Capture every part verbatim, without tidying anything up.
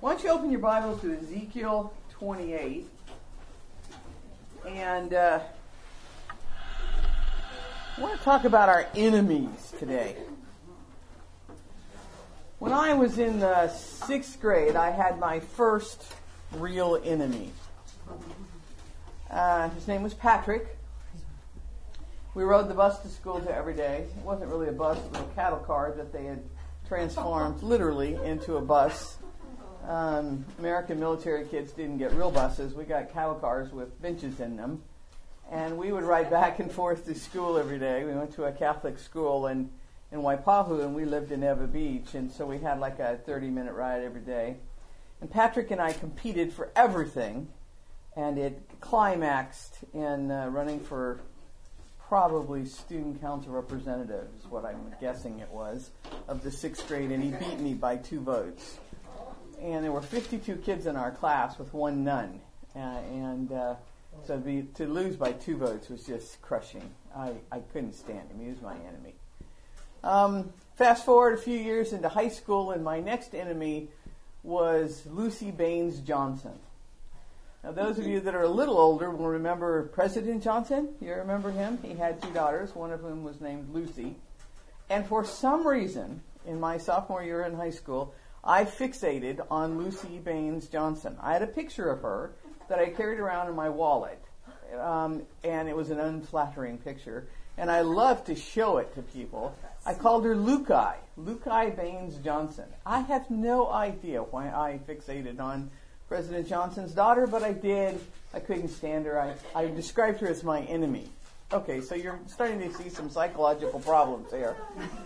Why don't you open your Bible to Ezekiel twenty-eight, and uh, I want to talk about our enemies today. When I was in the sixth grade, I had my first real enemy. Uh, his name was Patrick. We rode the bus to school to every day. It wasn't really a bus, it was a cattle car that they had transformed literally into a bus. Um, American military kids didn't get real buses. We got cattle cars with benches in them. And we would ride back and forth to school every day. We went to a Catholic school in, in Waipahu, and we lived in Ewa Beach. And so we had like a thirty-minute ride every day. And Patrick and I competed for everything. And it climaxed in uh, running for probably student council representative, is what I'm guessing it was, of the sixth grade. And he beat me by two votes. And there were fifty-two kids in our class with one nun. Uh, and uh, so be, to lose by two votes was just crushing. I, I couldn't stand him. He was my enemy. Um, fast forward a few years into high school, and my next enemy was Lucy Baines Johnson. Now, those of you that are a little older will remember President Johnson. You remember him? He had two daughters, one of whom was named Lucy. And for some reason, in my sophomore year in high school, I fixated on Lucy Baines Johnson. I had a picture of her that I carried around in my wallet, um, and it was an unflattering picture, and I loved to show it to people. I called her Lukai, Lukai Baines Johnson. I have no idea why I fixated on President Johnson's daughter, but I did. I couldn't stand her. I, I described her as my enemy. Okay, so you're starting to see some psychological problems there.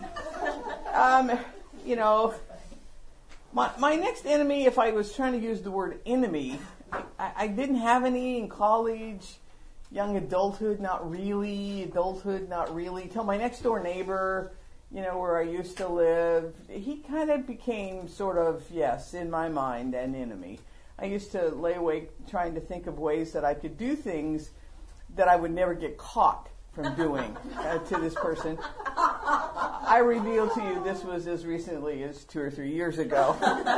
Um, you know... My my next enemy, if I was trying to use the word enemy, I, I didn't have any in college, young adulthood, not really, adulthood, not really, till my next door neighbor, you know, where I used to live, he kind of became sort of, yes, in my mind, an enemy. I used to lay awake trying to think of ways that I could do things that I would never get caught from doing uh, to this person. I reveal to you this was as recently as two or three years ago.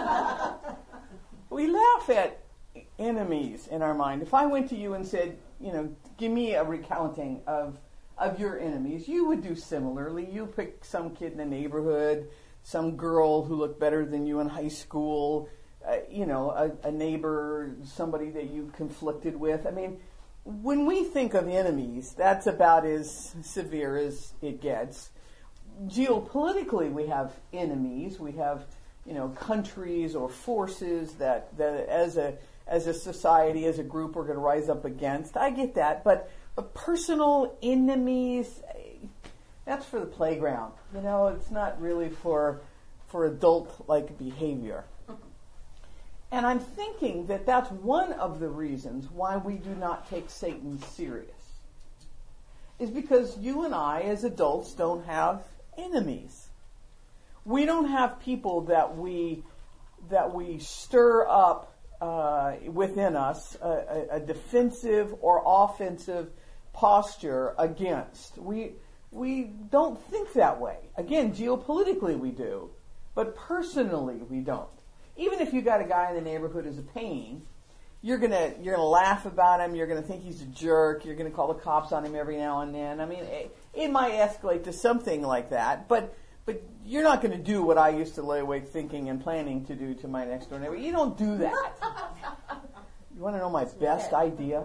We laugh at enemies in our mind. If I went to you and said, you know, give me a recounting of of your enemies, you would do similarly. You pick some kid in the neighborhood, some girl who looked better than you in high school, uh, you know, a, a neighbor, somebody that you conflicted with. I mean, when we think of enemies, that's about as severe as it gets. Geopolitically, we have enemies. We have, you know, countries or forces that, that as a as a society, as a group, we're going to rise up against. I get that, but, but personal enemies, that's for the playground. You know, it's not really for for adult-like behavior. And I'm thinking that that's one of the reasons why we do not take Satan serious, is because you and I, as adults, don't have enemies. We don't have people that we that we stir up uh, within us a, a, a defensive or offensive posture against. We we don't think that way. Again, geopolitically we do, but personally we don't. Even if you got a guy in the neighborhood who's a pain, you're gonna you're gonna laugh about him. You're gonna think he's a jerk. You're gonna call the cops on him every now and then. I mean, it, it might escalate to something like that, but but you're not gonna do what I used to lay awake thinking and planning to do to my next door neighbor. You don't do that. You want to know my best idea?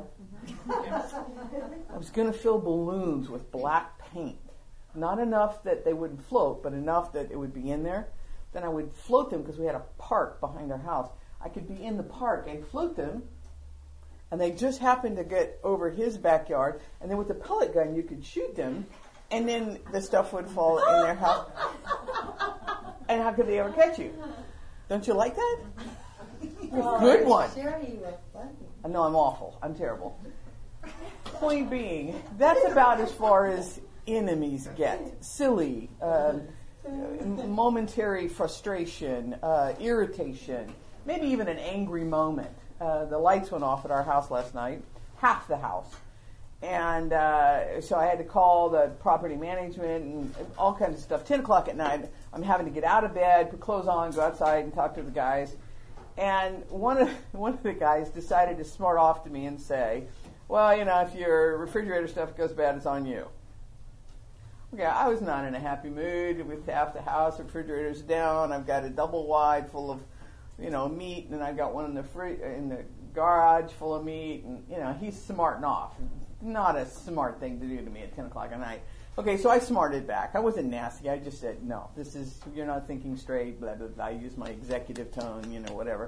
I was gonna fill balloons with black paint, not enough that they wouldn't float, but enough that it would be in there. Then I would float them because we had a park behind our house. I could be in the park and float them, and they just happened to get over his backyard, and then with the pellet gun you could shoot them, and then the stuff would fall in their house. And how could they ever catch you? Don't you like that? Oh, good one. Sure, you were funny. No, I'm awful. I'm terrible. Point being, that's about as far as enemies get. Silly, uh, momentary frustration, uh, irritation, maybe even an angry moment. Uh, the lights went off at our house last night, half the house. And uh, so I had to call the property management and all kinds of stuff. ten o'clock at night, I'm having to get out of bed, put clothes on, go outside and talk to the guys. And one of one of the guys decided to smart off to me and say, well, you know, if your refrigerator stuff goes bad, it's on you. Okay, I was not in a happy mood with half the house, refrigerator's down. I've got a double wide full of, you know, meat, and I've got one in the fri- in the garage full of meat, and, you know, he's smarting off. Not a smart thing to do to me at ten o'clock at night. Okay, so I smarted back. I wasn't nasty. I just said, no, this is, you're not thinking straight, blah, blah, blah. I used my executive tone, you know, whatever.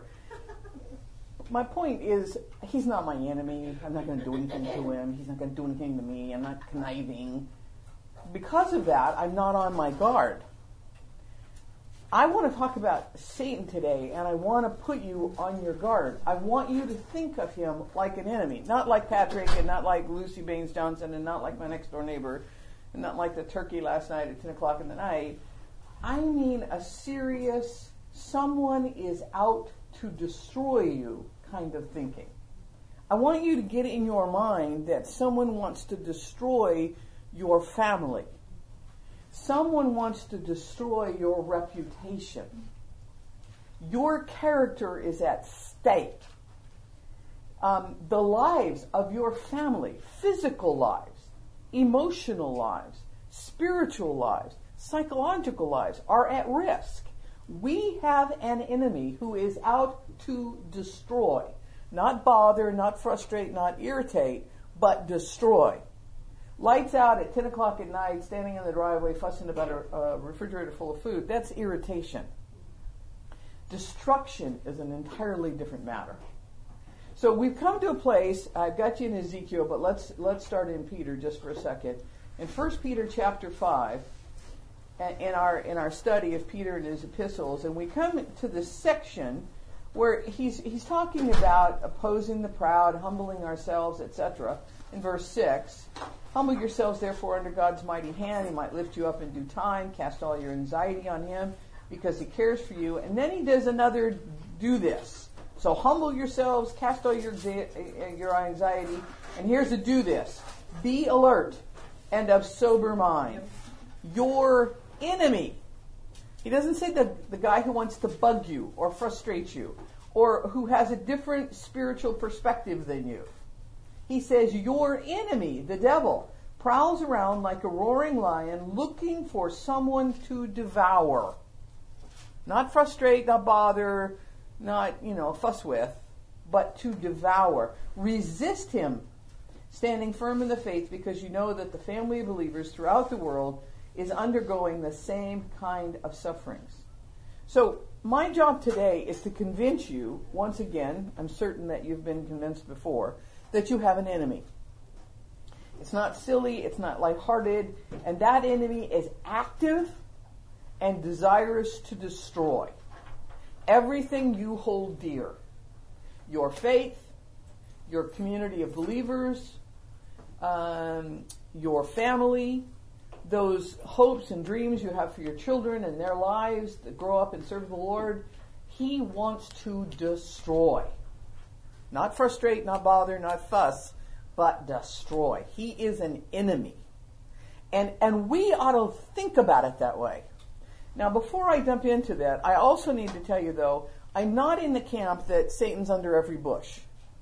My point is, he's not my enemy. I'm not going to do anything to him. He's not going to do anything to me. I'm not conniving. Because of that, I'm not on my guard. I want to talk about Satan today, and I want to put you on your guard. I want you to think of him like an enemy, not like Patrick, and not like Lucy Baines Johnson, and not like my next door neighbor, and not like the turkey last night at ten o'clock in the night. I mean a serious, someone is out to destroy you kind of thinking. I want you to get in your mind that someone wants to destroy your family. Someone wants to destroy your reputation. Your character is at stake. Um, the lives of your family, physical lives, emotional lives, spiritual lives, psychological lives are at risk. We have an enemy who is out to destroy. Not bother, not frustrate, not irritate, but destroy. Lights out at ten o'clock at night, standing in the driveway, fussing about a, a refrigerator full of food, that's irritation. Destruction is an entirely different matter. So we've come to a place, I've got you in Ezekiel, but let's let's start in Peter just for a second. In First Peter chapter five, in our in our study of Peter and his epistles, and we come to this section where he's he's talking about opposing the proud, humbling ourselves, et cetera. In verse six, humble yourselves therefore under God's mighty hand, he might lift you up in due time, cast all your anxiety on him, because he cares for you. And then he does another do this. So humble yourselves, cast all your your anxiety, and here's a do this. Be alert and of sober mind. Your enemy. He doesn't say the, the guy who wants to bug you or frustrate you or who has a different spiritual perspective than you. He says your enemy, the devil, prowls around like a roaring lion looking for someone to devour. Not frustrate, not bother, not, you know, fuss with, but to devour. Resist him, standing firm in the faith, because you know that the family of believers throughout the world is undergoing the same kind of sufferings. So my job today is to convince you, once again, I'm certain that you've been convinced before, that you have an enemy. It's not silly, it's not lighthearted, and that enemy is active and desirous to destroy everything you hold dear. Your faith, your community of believers, um, your family, those hopes and dreams you have for your children and their lives that grow up and serve the Lord. He wants to destroy. Not frustrate, not bother, not fuss, but destroy. He is an enemy. And and we ought to think about it that way. Now, before I jump into that, I also need to tell you, though, I'm not in the camp that Satan's under every bush.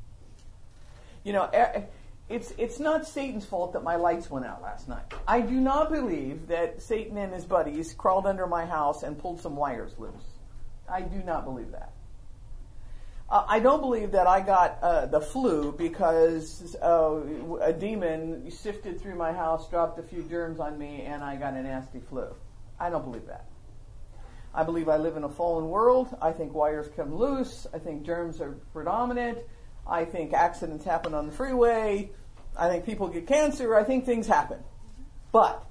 You know, it's it's not Satan's fault that my lights went out last night. I do not believe that Satan and his buddies crawled under my house and pulled some wires loose. I do not believe that. Uh, I don't believe that I got uh, the flu because uh, a demon sifted through my house, dropped a few germs on me, and I got a nasty flu. I don't believe that. I believe I live in a fallen world. I think wires come loose. I think germs are predominant. I think accidents happen on the freeway. I think people get cancer. I think things happen. But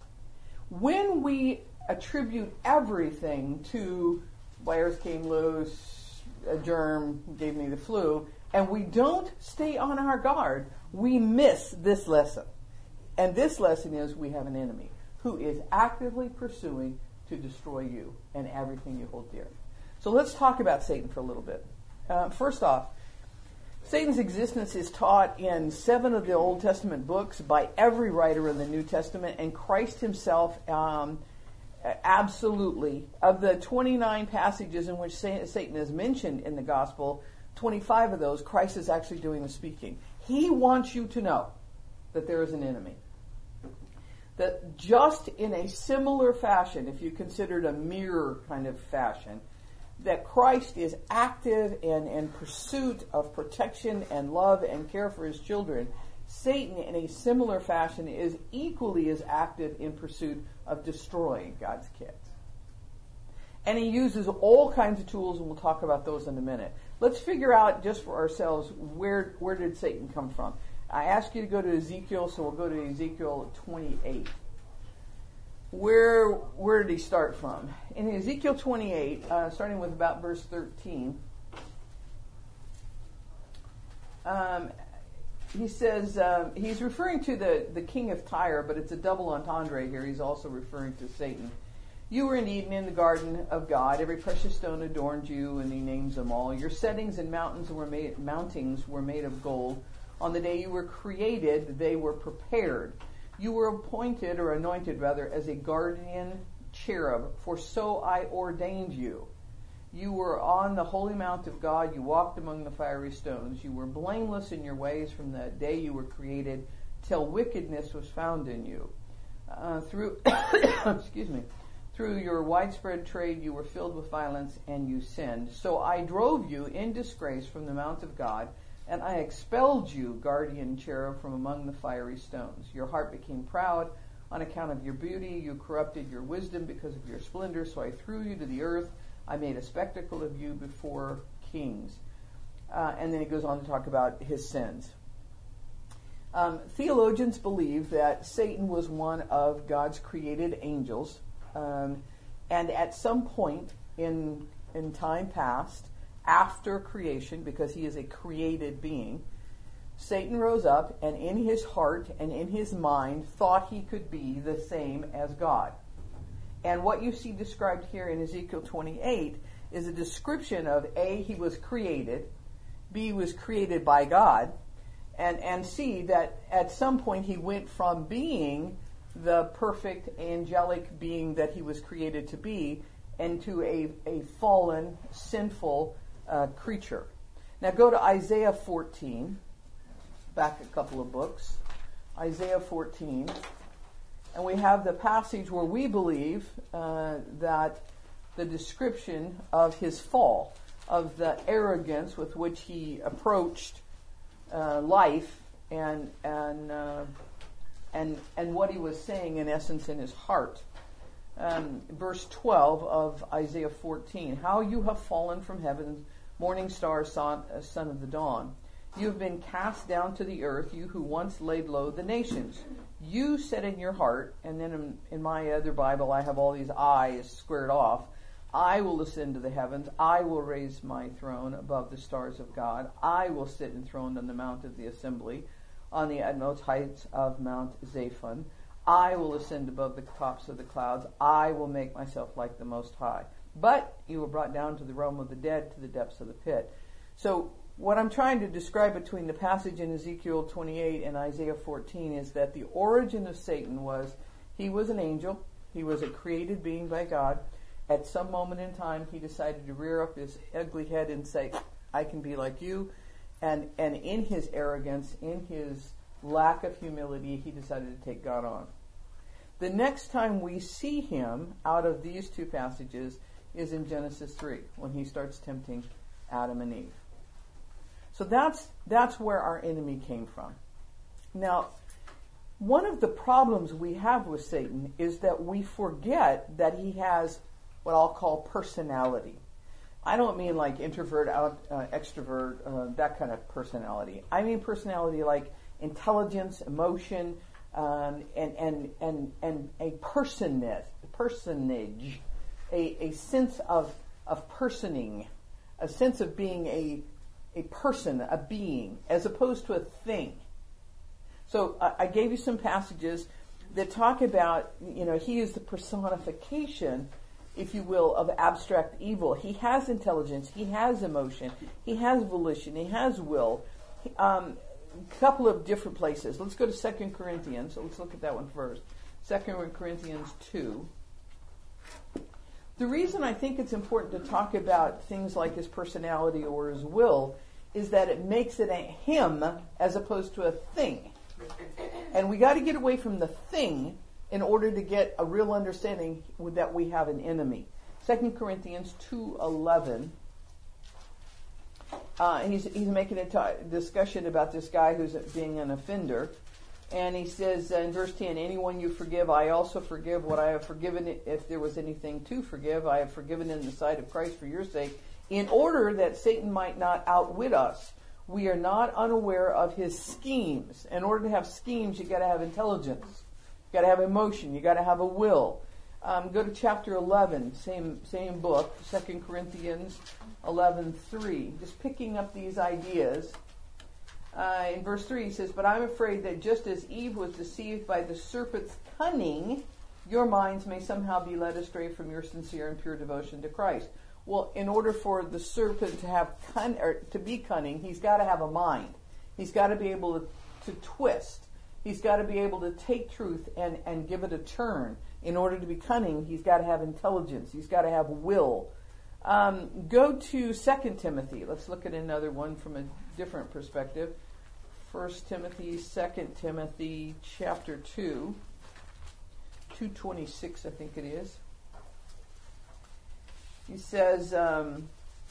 when we attribute everything to wires came loose, a germ gave me the flu, and we don't stay on our guard, we miss this lesson. And this lesson is we have an enemy who is actively pursuing to destroy you and everything you hold dear. So let's talk about Satan for a little bit. Uh, first off, Satan's existence is taught in seven of the Old Testament books by every writer in the New Testament, and Christ himself um, absolutely. Of the twenty-nine passages in which Satan is mentioned in the gospel, twenty-five of those, Christ is actually doing the speaking. He wants you to know that there is an enemy. That just in a similar fashion, if you considered a mirror kind of fashion, that Christ is active and in pursuit of protection and love and care for his children, Satan in a similar fashion is equally as active in pursuit of destroying God's kids. And he uses all kinds of tools, and we'll talk about those in a minute. Let's figure out just for ourselves, where where did Satan come from? I asked you to go to Ezekiel, so we'll go to Ezekiel twenty-eight. Where where did he start from? In Ezekiel twenty-eight, uh, starting with about verse thirteen, um, he says, um, he's referring to the, the king of Tyre, but it's a double entendre here. He's also referring to Satan. You were in Eden in the garden of God. Every precious stone adorned you, and he names them all. Your settings and mountains were made, mountings were made of gold. On the day you were created, they were prepared. You were appointed, or anointed rather, as a guardian cherub, for so I ordained you. You were on the holy mount of God. You walked among the fiery stones. You were blameless in your ways from the day you were created till wickedness was found in you. Uh, through, excuse me, through your widespread trade you were filled with violence and you sinned. So I drove you in disgrace from the mount of God, and I expelled you, guardian cherub, from among the fiery stones. Your heart became proud on account of your beauty. You corrupted your wisdom because of your splendor. So I threw you to the earth. I made a spectacle of you before kings. Uh, and then he goes on to talk about his sins. Um, theologians believe that Satan was one of God's created angels. Um, and at some point in in time past, after creation, because he is a created being, Satan rose up and in his heart and in his mind thought he could be the same as God. And what you see described here in Ezekiel twenty-eight is a description of A, he was created, B, was created by God, and, and C, that at some point he went from being the perfect angelic being that he was created to be into a, a fallen, sinful uh, creature. Now go to Isaiah fourteen, back a couple of books, Isaiah fourteen. And we have the passage where we believe uh, that the description of his fall, of the arrogance with which he approached uh, life, and and uh, and and what he was saying in essence in his heart. Um, verse twelve of Isaiah fourteen: How you have fallen from heaven, morning star, son, uh, son of the dawn. You have been cast down to the earth, you who once laid low the nations. You said in your heart, and then in, in my other Bible I have all these I's squared off, I will ascend to the heavens, I will raise my throne above the stars of God, I will sit enthroned on the mount of the assembly, on the utmost heights of Mount Zaphon, I will ascend above the tops of the clouds, I will make myself like the Most High. But you were brought down to the realm of the dead, to the depths of the pit. So what I'm trying to describe between the passage in Ezekiel twenty-eight and Isaiah fourteen is that the origin of Satan was, he was an angel, he was a created being by God. At some moment in time, he decided to rear up his ugly head and say, I can be like you. And, and in his arrogance, in his lack of humility, he decided to take God on. The next time we see him out of these two passages is in Genesis three, when he starts tempting Adam and Eve. So that's that's where our enemy came from. Now, one of the problems we have with Satan is that we forget that he has what I'll call personality. I don't mean like introvert, out, uh, extrovert, uh, that kind of personality. I mean personality like intelligence, emotion, um, and and and and a personage, personage, a a sense of of personing, a sense of being a a person, a being, as opposed to a thing. So uh, I gave you some passages that talk about, you know, he is the personification, if you will, of abstract evil. He has intelligence, he has emotion, he has volition, he has will. Um, a couple of different places. Let's go to Second Corinthians. So let's look at that one first. Second Corinthians two. The reason I think it's important to talk about things like his personality or his will is that it makes it a him as opposed to a thing. And we got to get away from the thing in order to get a real understanding that we have an enemy. Second Corinthians two eleven. Uh, he's he's making a t- discussion about this guy who's being an offender. And he says uh, in verse ten, anyone you forgive, I also forgive. What I have forgiven, if there was anything to forgive, I have forgiven in the sight of Christ for your sake, in order that Satan might not outwit us. We are not unaware of his schemes. In order to have schemes, you got to have intelligence. You got to have emotion. You got to have a will. Um, go to chapter eleven, same same book, Second Corinthians eleven three. Just picking up these ideas. Uh, in verse three, he says, but I'm afraid that just as Eve was deceived by the serpent's cunning, your minds may somehow be led astray from your sincere and pure devotion to Christ. Well, in order for the serpent to have cun- or to be cunning, he's got to have a mind. He's got to be able to, to twist. He's got to be able to take truth and, and give it a turn. In order to be cunning, he's got to have intelligence. He's got to have will. Um, go to Second Timothy. Let's look at another one from a different perspective. First Timothy, Second Timothy, chapter two, two twenty-six, I think it is. He says, um,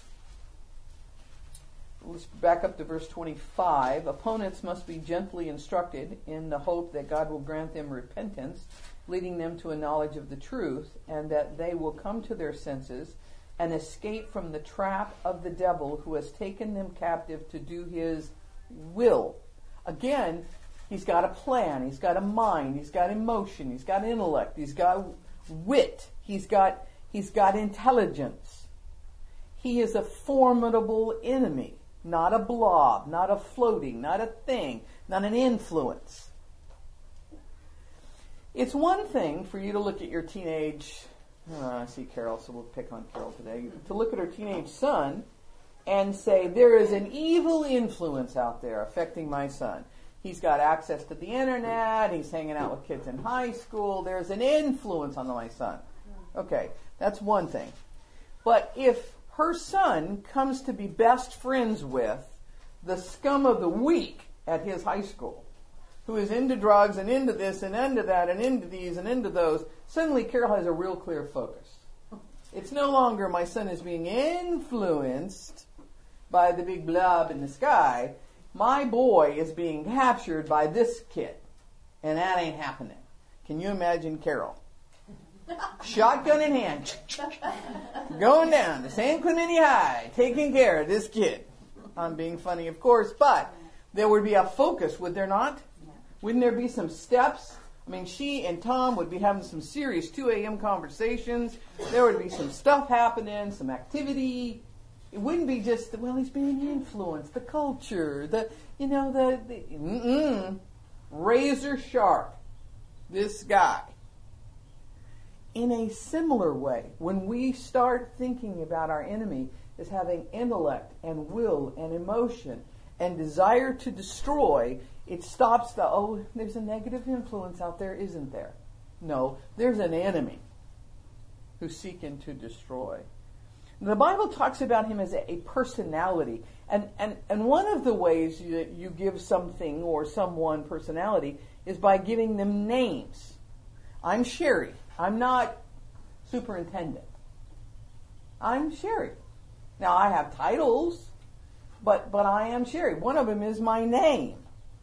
let's back up to verse twenty-five. Opponents must be gently instructed in the hope that God will grant them repentance, leading them to a knowledge of the truth, and that they will come to their senses and escape from the trap of the devil who has taken them captive to do his will. Again, he's got a plan, he's got a mind, he's got emotion, he's got intellect, he's got wit, he's got he's got intelligence. He is a formidable enemy, not a blob, not a floating, not a thing, not an influence. It's one thing for you to look at your teenage, uh, I see Carol, so we'll pick on Carol today, to look at her teenage son and say, there is an evil influence out there affecting my son. He's got access to the internet, he's hanging out with kids in high school, there's an influence on my son. Okay, that's one thing. But if her son comes to be best friends with the scum of the week at his high school, who is into drugs and into this and into that and into these and into those, suddenly Carol has a real clear focus. It's no longer my son is being influenced by the big blob in the sky. My boy is being captured by this kid. And that ain't happening. Can you imagine Carol? Shotgun in hand. Going down to San Clemente High, taking care of this kid. I'm being funny, of course, but there would be a focus, would there not? Wouldn't there be some steps? I mean, she and Tom would be having some serious two a.m. conversations. There would be some stuff happening, some activity. It wouldn't be just, well, he's being influenced, the culture, the, you know, the, the mm-mm, razor sharp, this guy. In a similar way, when we start thinking about our enemy as having intellect and will and emotion and desire to destroy, it stops the, oh, there's a negative influence out there, isn't there? No, there's an enemy who's seeking to destroy. The Bible talks about him as a, a personality. And, and, and one of the ways that you give something or someone personality is by giving them names. I'm Sherry. I'm not superintendent. I'm Sherry. Now, I have titles, but, but I am Sherry. One of them is my name.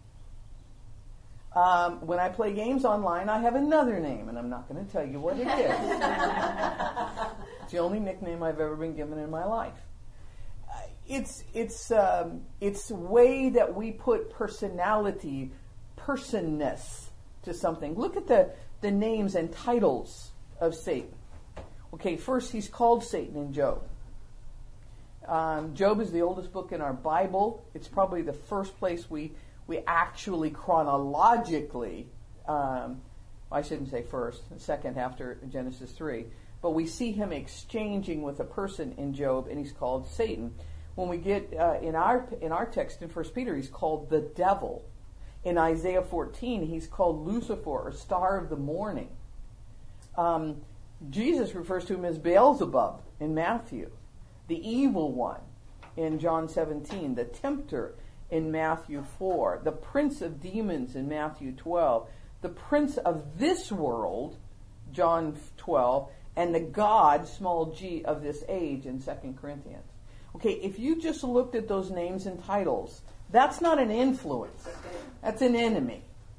Um, when I play games online, I have another name, and I'm not going to tell you what it is. It's the only nickname I've ever been given in my life. Uh, it's it's um, it's a way that we put personality, personness to something. Look at the, the names and titles of Satan. Okay, first he's called Satan in Job. Um, Job is the oldest book in our Bible. It's probably the first place we we actually chronologically, um, I shouldn't say first, second after Genesis three, but we see him exchanging with a person in Job, and he's called Satan. When we get uh, in our in our text in First Peter, he's called the devil. In Isaiah fourteen, he's called Lucifer, or star of the morning. Um, Jesus refers to him as Beelzebub in Matthew, the evil one in John seventeen, the tempter in Matthew four, the prince of demons in Matthew twelve, the prince of this world, John twelve, and the God, small g, of this age in Second Corinthians. Okay, if you just looked at those names and titles, that's not an influence. That's an enemy.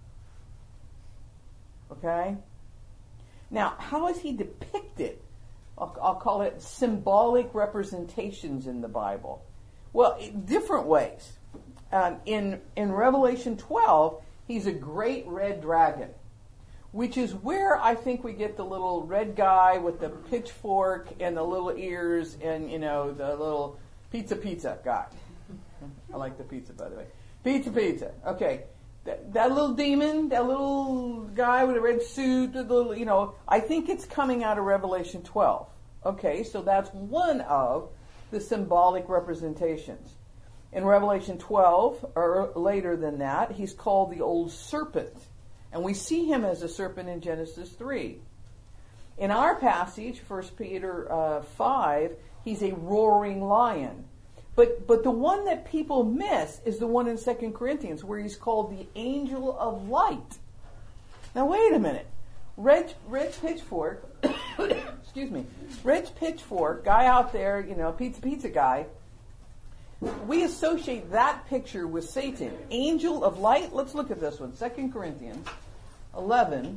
Okay? Now, how is he depicted? I'll, I'll call it symbolic representations in the Bible. Well, in different ways. Um, in, in Revelation twelve, he's a great red dragon, which is where I think we get the little red guy with the pitchfork and the little ears and, you know, the little pizza pizza guy. I like the pizza, by the way. Pizza pizza. Okay. That, that little demon, that little guy with a red suit, the little, you know, I think it's coming out of Revelation twelve. Okay, so that's one of the symbolic representations. In Revelation twelve, or later than that, he's called the old serpent. And we see him as a serpent in Genesis three. In our passage, First Peter uh, five, he's a roaring lion. But but the one that people miss is the one in Second Corinthians where he's called the angel of light. Now wait a minute. Red, Red Pitchfork, excuse me, Red Pitchfork, guy out there, you know, pizza pizza guy, we associate that picture with Satan. Angel of light, let's look at this one. Second Corinthians eleven.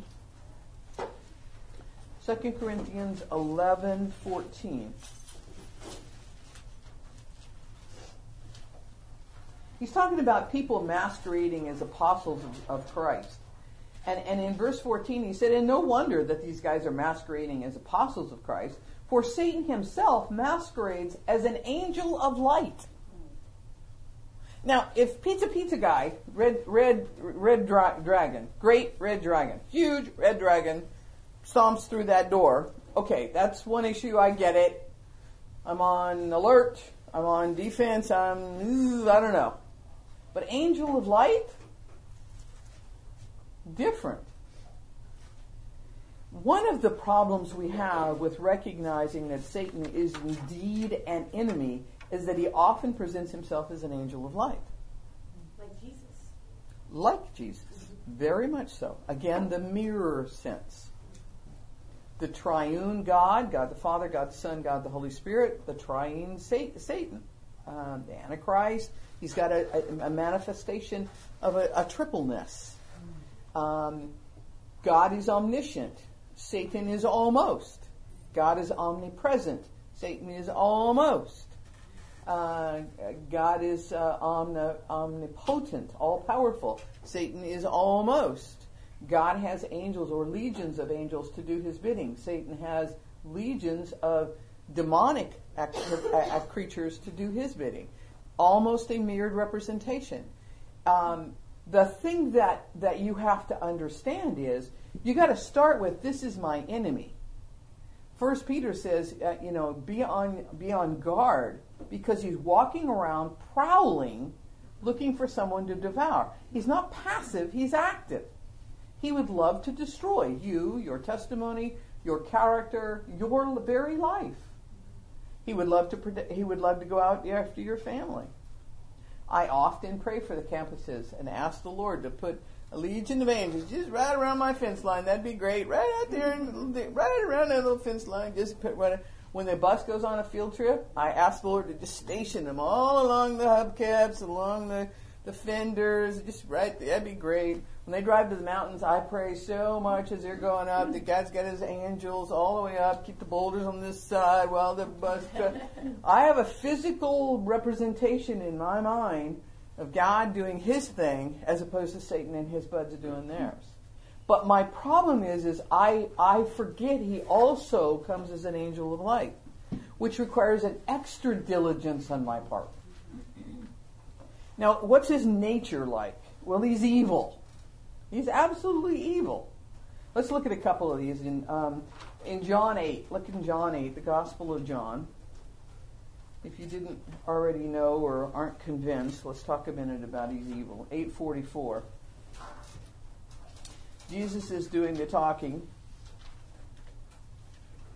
Second Corinthians eleven fourteen. He's talking about people masquerading as apostles of, of Christ. And, and in verse fourteen, he said, and no wonder that these guys are masquerading as apostles of Christ, for Satan himself masquerades as an angel of light. Now, if Pizza Pizza Guy, red, red, red dra- dragon, great red dragon, huge red dragon, stomps through that door, okay, that's one issue, I get it. I'm on alert, I'm on defense, I'm, ooh, I don't know. But angel of light? Different. One of the problems we have with recognizing that Satan is indeed an enemy is that he often presents himself as an angel of light. Like Jesus. Like Jesus. Very much so. Again, the mirror sense. The triune God, God the Father, God the Son, God the Holy Spirit, the triune Satan, um, the Antichrist. He's got a, a, a manifestation of a, a tripleness. Um, God is omniscient. Satan is almost. God is omnipresent. Satan is almost. Uh, God is uh, omni- omnipotent, all-powerful. Satan is almost. God has angels or legions of angels to do his bidding. Satan has legions of demonic act- uh, creatures to do his bidding. Almost a mirrored representation. Um, the thing that, that you have to understand is you got to start with, this is my enemy. First Peter says, uh, you know, be on be on guard because he's walking around prowling, looking for someone to devour. He's not passive; he's active. He would love to destroy you, your testimony, your character, your very life. He would love to. Predict, he would love to go out after your family. I often pray for the campuses and ask the Lord to put a legion of angels just right around my fence line. That'd be great. Right out there, right around that little fence line. Just put right. When the bus goes on a field trip, I ask the Lord to just station them all along the hubcaps, along the, the fenders, just right there. That'd be great. When they drive to the mountains, I pray so much as they're going up that God's got his angels all the way up, keep the boulders on this side while the bus goes. I have a physical representation in my mind of God doing his thing as opposed to Satan and his buds doing theirs. But my problem is, is I, I forget he also comes as an angel of light, which requires an extra diligence on my part. Now, what's his nature like? Well, he's evil. He's absolutely evil. Let's look at a couple of these. In, um, in John eight, look in John eight, the Gospel of John. If you didn't already know or aren't convinced, let's talk a minute about he's evil. eight forty-four. Jesus is doing the talking.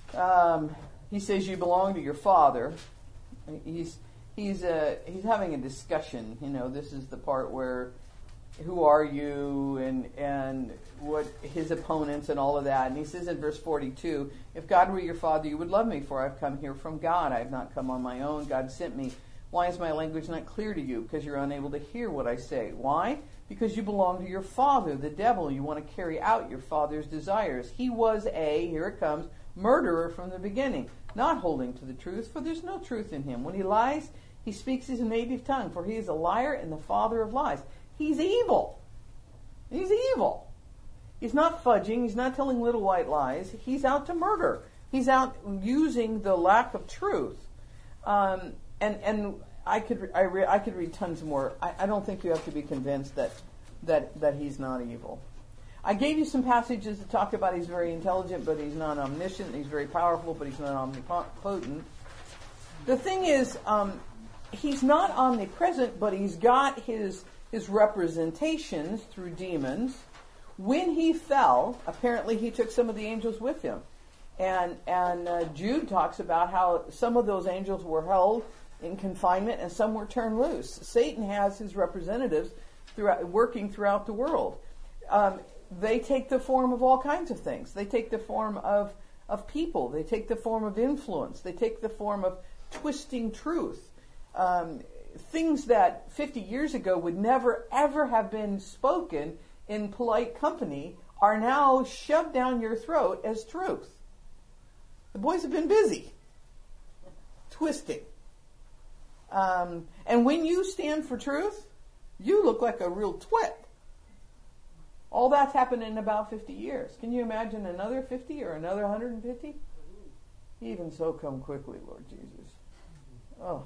Um, he says you belong to your father. He's he's uh, he's having a discussion. You know, this is the part where who are you and and what his opponents and all of that. And he says in verse forty-two, if God were your father, you would love me, for I've come here from God. I have not come on my own. God sent me. Why is my language not clear to you? Because you're unable to hear what I say. Why? Because you belong to your father, the devil. You want to carry out your father's desires. He was a, here it comes, murderer from the beginning, not holding to the truth, for there's no truth in him. When he lies, he speaks his native tongue, for he is a liar and the father of lies. He's evil. He's evil. He's not fudging. He's not telling little white lies. He's out to murder. He's out using the lack of truth. Um, and and I could I, re, I could read tons more. I, I don't think you have to be convinced that that that he's not evil. I gave you some passages that talk about he's very intelligent, but he's not omniscient. He's very powerful, but he's not omnipotent. The thing is, um, he's not omnipresent, but he's got his his representations through demons. When he fell, apparently he took some of the angels with him. And and uh, Jude talks about how some of those angels were held in confinement and some were turned loose. Satan has his representatives throughout, working throughout the world. Um, they take the form of all kinds of things. They take the form of, of people. They take the form of influence. They take the form of twisting truth. Um, things that fifty years ago would never, ever have been spoken in polite company are now shoved down your throat as truth. The boys have been busy twisting. Um, and when you stand for truth, you look like a real twit. All that's happened in about fifty years. Can you imagine another fifty or another one hundred fifty? Even so, come quickly, Lord Jesus. Oh.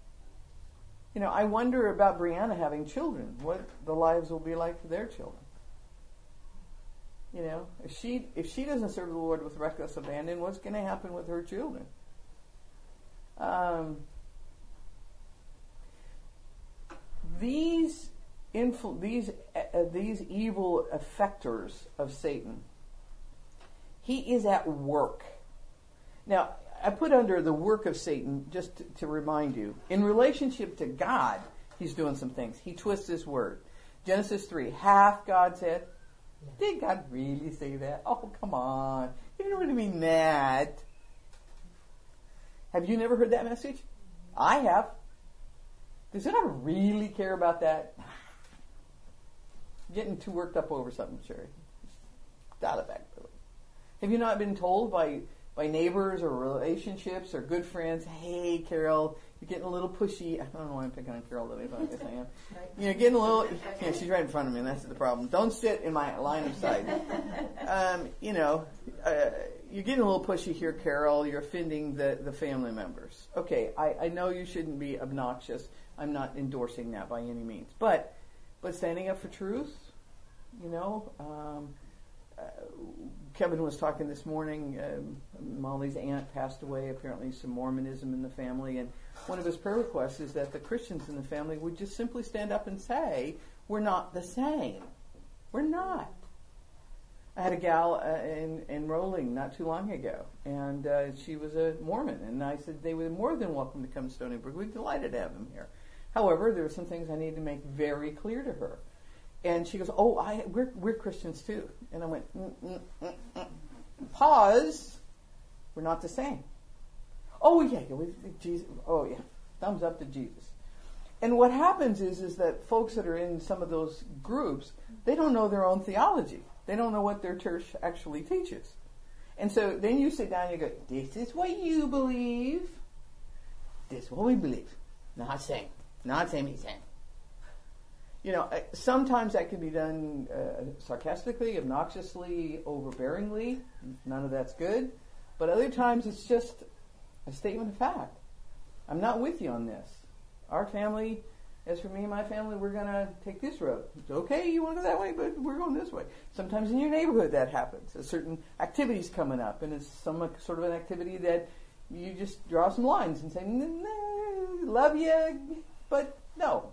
You know, I wonder about Brianna having children, what the lives will be like for their children. You know, if she if she doesn't serve the Lord with reckless abandon, what's going to happen with her children? Um, these influ- these uh, these evil effectors of Satan, he is at work. Now, I put under the work of Satan just to, to remind you, in relationship to God, he's doing some things. He twists his word. Genesis three, hath God said? Did God really say that? Oh, come on. He didn't really mean that. Have you never heard that message? I have. Does God really care about that? Getting too worked up over something, Sherry. Dial it back. Have you not been told by by neighbors or relationships or good friends, hey, Carol, you're getting a little pushy. I don't know why I'm picking on Carol today, but I guess I am. You're getting a little, yeah, she's right in front of me, and that's the problem. Don't sit in my line of sight. Um, you know, uh, you're getting a little pushy here, Carol. You're offending the, the family members. Okay, I, I know you shouldn't be obnoxious. I'm not endorsing that by any means. But, but standing up for truth, you know, um, uh, Kevin was talking this morning, um, Molly's aunt passed away, apparently some Mormonism in the family, and one of his prayer requests is that the Christians in the family would just simply stand up and say, we're not the same. We're not. I had a gal uh, in, in Rolling not too long ago, and uh, she was a Mormon, and I said they were more than welcome to come to Stony Brook. We're delighted to have them here. However, there are some things I need to make very clear to her. And she goes, oh, I, we're, we're Christians too. And I went, mm, mm, mm, mm. Pause. We're not the same. Oh, yeah, yeah, we, Jesus. Oh, yeah, thumbs up to Jesus. And what happens is, is that folks that are in some of those groups, they don't know their own theology. They don't know what their church actually teaches. And so then you sit down and you go, this is what you believe. This is what we believe. Not same. Not same, he's saying. You know, sometimes that can be done uh, sarcastically, obnoxiously, overbearingly. None of that's good. But other times it's just a statement of fact. I'm not with you on this. Our family, as for me and my family, we're going to take this road. It's okay, you want to go that way, but we're going this way. Sometimes in your neighborhood that happens. A certain activity's coming up, and it's some sort of an activity that you just draw some lines and say, no, love you, but no.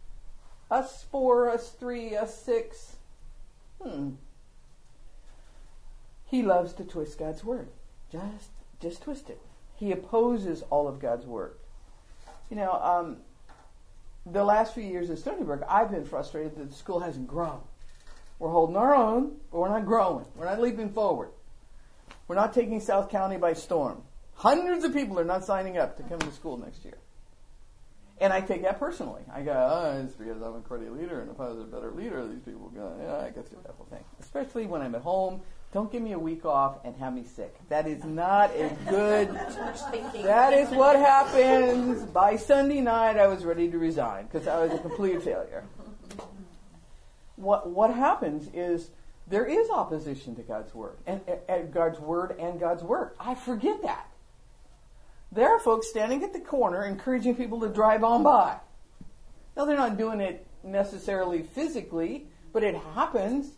Us four, us three, us six. Hmm. He loves to twist God's word. Just just twisted. He opposes all of God's Word. You know, um, the last few years at Stony Brook, I've been frustrated that the school hasn't grown. We're holding our own, but we're not growing. We're not leaping forward. We're not taking South County by storm. Hundreds of people are not signing up to come to school next year. And I take that personally. I go, oh, it's because I'm a cruddy leader, and if I was a better leader, these people would go, yeah, I guess do that whole thing. Especially when I'm at home. Don't give me a week off and have me sick. That is not a good, that is what happens. By Sunday night, I was ready to resign because I was a complete failure. What what happens is there is opposition to God's Word, and, and God's Word and God's Work. I forget that. There are folks standing at the corner encouraging people to drive on by. Now, they're not doing it necessarily physically, but it happens.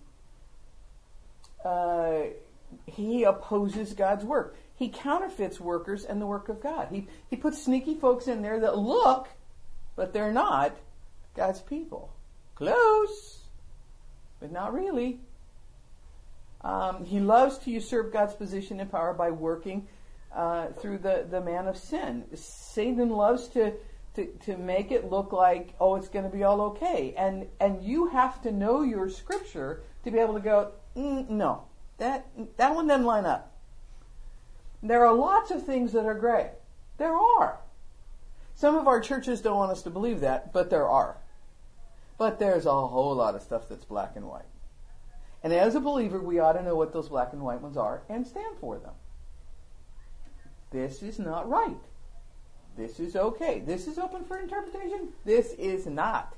Uh, he opposes God's work. He counterfeits workers and the work of God. He he puts sneaky folks in there that look, but they're not God's people. Close, but not really. Um, he loves to usurp God's position and power by working uh, through the, the man of sin. Satan loves to, to, to make it look like, oh, it's going to be all okay. And, and you have to know your scripture to be able to go, mm, no, that, that one doesn't line up. There are lots of things that are gray. There are. Some of our churches don't want us to believe that, but there are. But there's a whole lot of stuff that's black and white. And as a believer, we ought to know what those black and white ones are and stand for them. This is not right. This is okay. This is open for interpretation. This is not.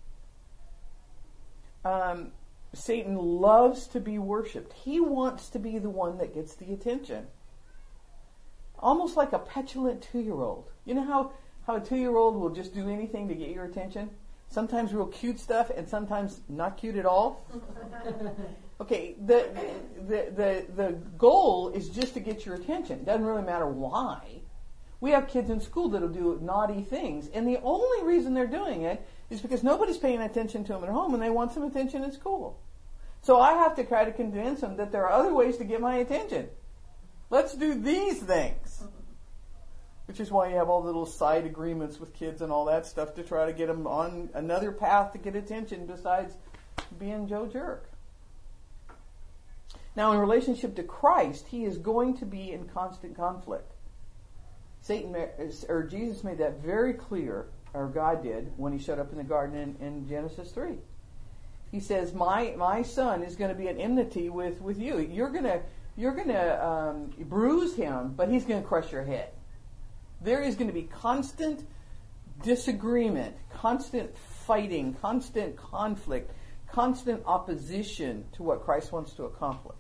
Um, Satan loves to be worshipped. He wants to be the one that gets the attention. Almost like a petulant two-year-old. You know how, how a two-year-old will just do anything to get your attention? Sometimes real cute stuff and sometimes not cute at all. Okay, the, the the the goal is just to get your attention. It doesn't really matter why. We have kids in school that'll do naughty things, and the only reason they're doing it is because nobody's paying attention to them at home and they want some attention at school. So I have to try to convince them that there are other ways to get my attention. Let's do these things. Which is why you have all the little side agreements with kids and all that stuff to try to get them on another path to get attention besides being Joe Jerk. Now, in relationship to Christ, he is going to be in constant conflict. Satan, or Jesus made that very clear, or God did, when he showed up in the garden in, in Genesis three. He says, my my son is going to be at enmity with, with you. You're going to you're going to um, bruise him, but he's going to crush your head. There is going to be constant disagreement, constant fighting, constant conflict, constant opposition to what Christ wants to accomplish.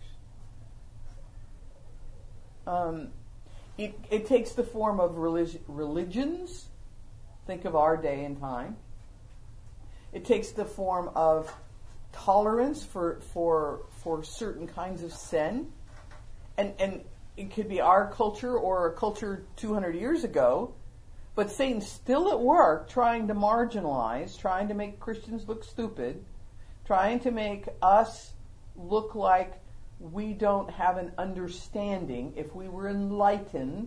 Um, it, it takes the form of relig- religions. Think of our day and time. It takes the form of tolerance for for for certain kinds of sin, and and. It could be our culture or a culture two hundred years ago, but Satan's still at work trying to marginalize, trying to make Christians look stupid, trying to make us look like we don't have an understanding if we were enlightened.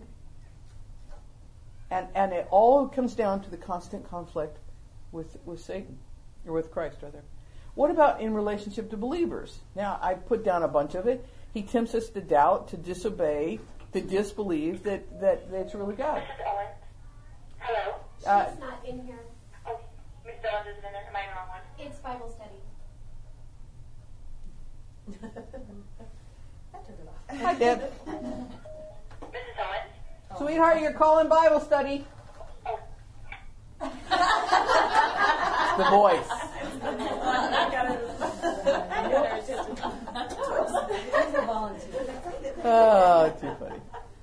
And and it all comes down to the constant conflict with, with Satan, or with Christ, rather. What about in relationship to believers? Now, I put down a bunch of it. He tempts us to doubt, to disobey, to disbelieve that, that, that it's really God. This is Ellen. Hello? She's Uh, not in here. Oh, Miss Owens isn't in it. Am I in the wrong one? It's Bible study. That took it off. Hi, Deb. Missus Owens? Sweetheart, you're calling Bible study. Oh, The voice. Oh, too funny.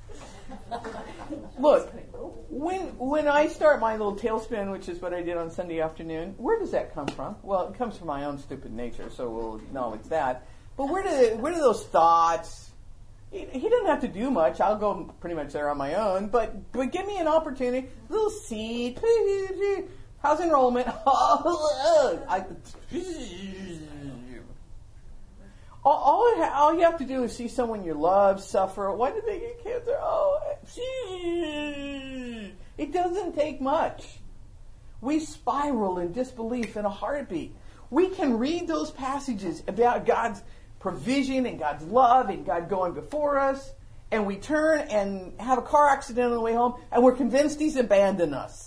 Look, when when I start my little tailspin, which is what I did on Sunday afternoon, where does that come from? Well, it comes from my own stupid nature, so we'll acknowledge that. But where do where do those thoughts? He, he doesn't have to do much. I'll go pretty much there on my own. But but give me an opportunity, little seed. How's enrollment? I, All, all, it ha- all you have to do is see someone you love suffer. Why did they get cancer? Oh, gee. It doesn't take much. We spiral in disbelief in a heartbeat. We can read those passages about God's provision and God's love and God going before us, and we turn and have a car accident on the way home, and we're convinced He's abandoned us.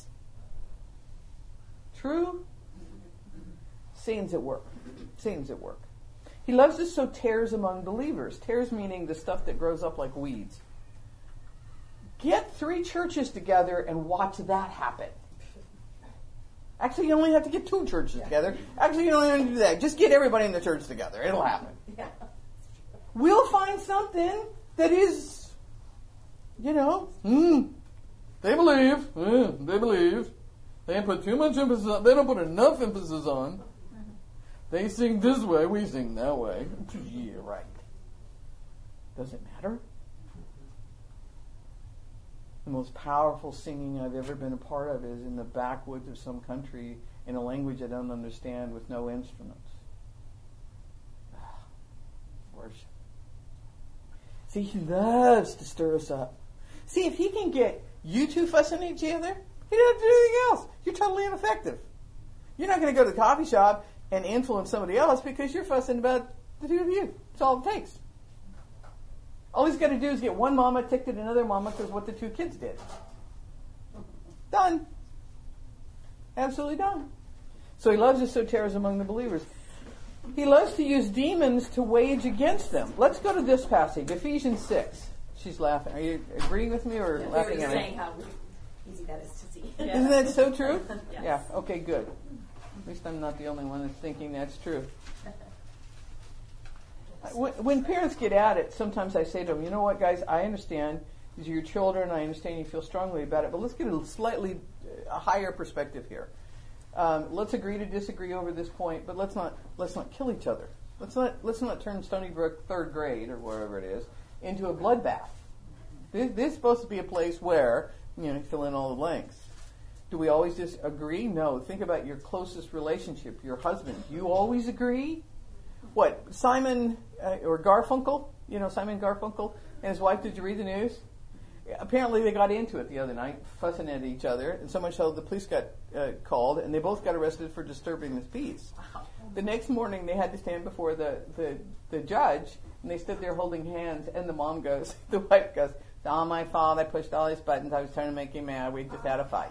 True? Satan's at work. Satan's at work. He loves to sow tares among believers. Tares meaning the stuff that grows up like weeds. Get three churches together and watch that happen. Actually, you only have to get two churches yeah. together. Actually, you don't even have to do that. Just get everybody in the church together. It'll happen. Yeah. We'll find something that is, you know, mm, they believe. Mm, they believe. They don't put too much emphasis on. They don't put enough emphasis on. They sing this way, we sing that way. Yeah, right. Does it matter? The most powerful singing I've ever been a part of is in the backwoods of some country in a language I don't understand with no instruments. Worship. See, He loves to stir us up. See, if He can get you two fussing at each other, He doesn't have to do anything else. You're totally ineffective. You're not going to go to the coffee shop and influence somebody else because you're fussing about the two of you. That's all it takes. All He's got to do is get one mama ticked at another mama because what the two kids did. Done. Absolutely done. So He loves to sow tares among the believers. He loves to use demons to wage against them. Let's go to this passage, Ephesians six. She's laughing. Are you agreeing with me or yeah, laughing at me? saying how easy that is to see. Yeah. Isn't that so true? Yes. Yeah. Okay, good. At least I'm not the only one that's thinking that's true. When, when parents get at it, sometimes I say to them, you know what, guys, I understand these are your children. I understand you feel strongly about it, but let's get a slightly a higher perspective here. Um, let's agree to disagree over this point, but let's not let's not kill each other. Let's not let's not turn Stony Brook third grade or wherever it is into a bloodbath. This, this is supposed to be a place where, you know, fill in all the blanks. Do we always just agree? No. Think about your closest relationship, your husband. Do you always agree? What, Simon uh, or Garfunkel? You know, Simon Garfunkel and his wife, did you read the news? Apparently they got into it the other night, fussing at each other, and so much so the police got uh, called, and they both got arrested for disturbing the peace. The next morning they had to stand before the, the, the judge, and they stood there holding hands, and the mom goes, the wife goes, it's all my fault, I pushed all his buttons, I was trying to make him mad, we just had a fight.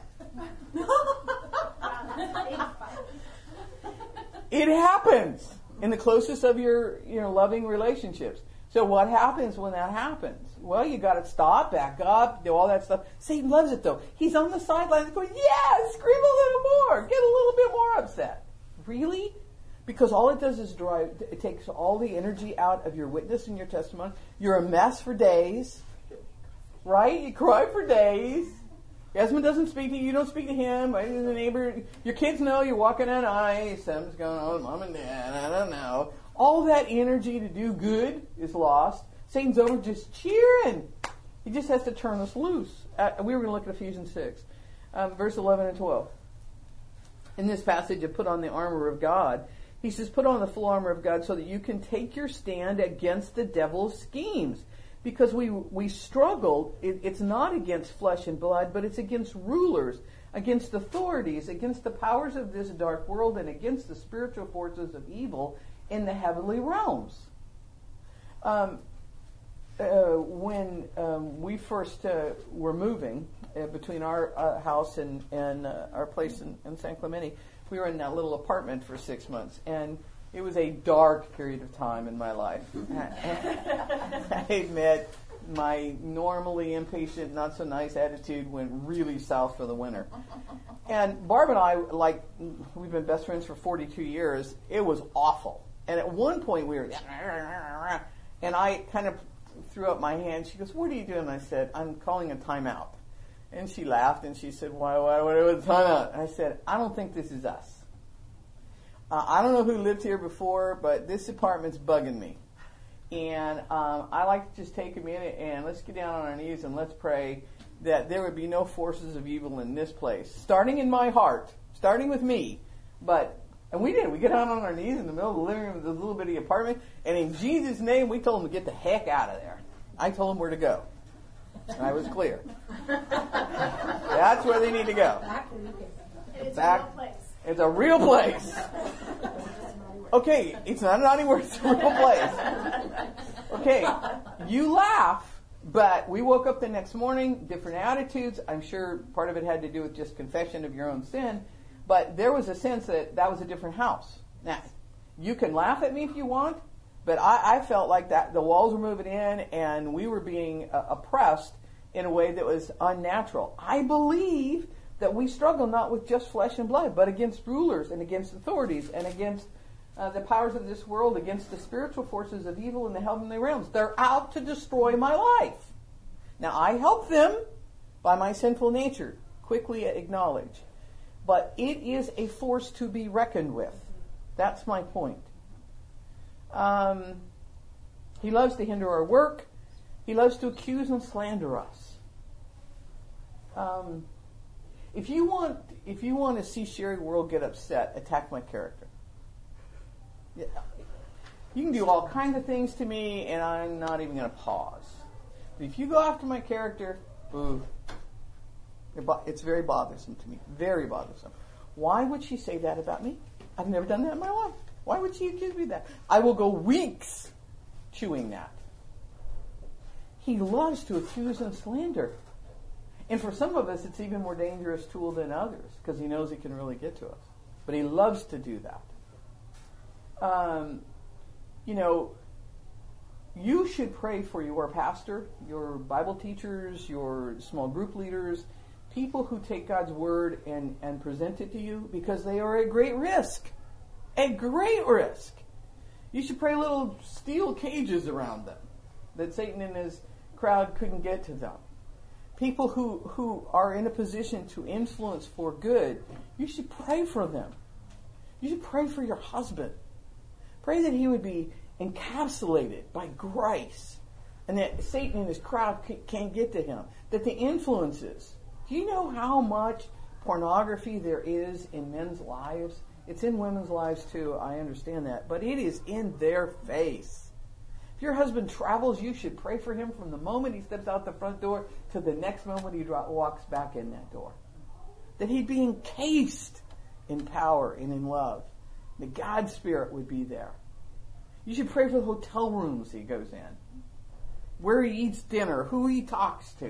It happens in the closest of your, you know, loving relationships. So what happens when that happens? Well, you got to stop, back up, do all that stuff. Satan loves it though. He's on the sidelines going, yeah, scream a little more, get a little bit more upset. Really? Because all it does is drive, it takes all the energy out of your witness and your testimony. You're a mess for days, right? You cry for days. Your husband doesn't speak to you, you don't speak to him. Right? The neighbor, your kids know you're walking on ice. Something's going on with mom and dad. I don't know. All that energy to do good is lost. Satan's over just cheering. He just has to turn us loose. Uh, we were going to look at Ephesians six, um, verse eleven and twelve. In this passage of put on the armor of God, he says, put on the full armor of God so that you can take your stand against the devil's schemes. Because we we struggle, it, it's not against flesh and blood, but it's against rulers, against authorities, against the powers of this dark world, and against the spiritual forces of evil in the heavenly realms. Um, uh, when um, we first uh, were moving uh, between our uh, house and, and uh, our place in, in San Clemente, we were in that little apartment for six months, and it was a dark period of time in my life. I admit, my normally impatient, not so nice attitude went really south for the winter. And Barb and I, like, we've been best friends for forty-two years. It was awful. And at one point we were, and I kind of threw up my hand. She goes, what are you doing? I said, I'm calling a timeout. And she laughed and she said, why, why, what are we timeout? And I said, I don't think this is us. Uh, I don't know who lived here before, but this apartment's bugging me. And um, I like to just take a minute and let's get down on our knees and let's pray that there would be no forces of evil in this place. Starting in my heart, starting with me, but And we did. We get down on our knees in the middle of the living room of this little bitty apartment, and in Jesus' name, we told them to get the heck out of there. I told them where to go. And I was clear. That's where they need to go. It's Back. a real place. It's a real place. Okay, it's not a naughty word, it's a real place. Okay, you laugh, but we woke up the next morning, different attitudes. I'm sure part of it had to do with just confession of your own sin, but there was a sense that that was a different house. Now, you can laugh at me if you want, but I, I felt like that the walls were moving in and we were being uh, oppressed in a way that was unnatural. I believe that we struggle not with just flesh and blood, but against rulers and against authorities and against uh, the powers of this world, against the spiritual forces of evil in the heavenly realms. They're out to destroy my life. Now, I help them by my sinful nature, quickly acknowledge. But it is a force to be reckoned with. That's my point. Um, he loves to hinder our work. He loves to accuse and slander us. Um, if you want, if you want to see Sherry World get upset, attack my character. Yeah. You can do all kinds of things to me, and I'm not even going to pause. But if you go after my character, ooh, it's very bothersome to me. Very bothersome. Why would she say that about me? I've never done that in my life. Why would she accuse me of that? I will go weeks chewing that. He loves to accuse and slander. And for some of us, it's even more dangerous tool than others because he knows he can really get to us. But he loves to do that. Um, you know, you should pray for your pastor, your Bible teachers, your small group leaders, people who take God's word and, and present it to you because they are at great risk. At great risk. You should pray little steel cages around them that Satan and his crowd couldn't get to them. People who, who are in a position to influence for good, you should pray for them. You should pray for your husband. Pray that he would be encapsulated by grace and that Satan and his crowd can't get to him. That the influences. Do you know how much pornography there is in men's lives? It's in women's lives too, I understand that. But it is in their face. If your husband travels, you should pray for him from the moment he steps out the front door to the next moment he dro- walks back in that door. That he'd be encased in power and in love. The God Spirit would be there. You should pray for the hotel rooms he goes in. Where he eats dinner, who he talks to.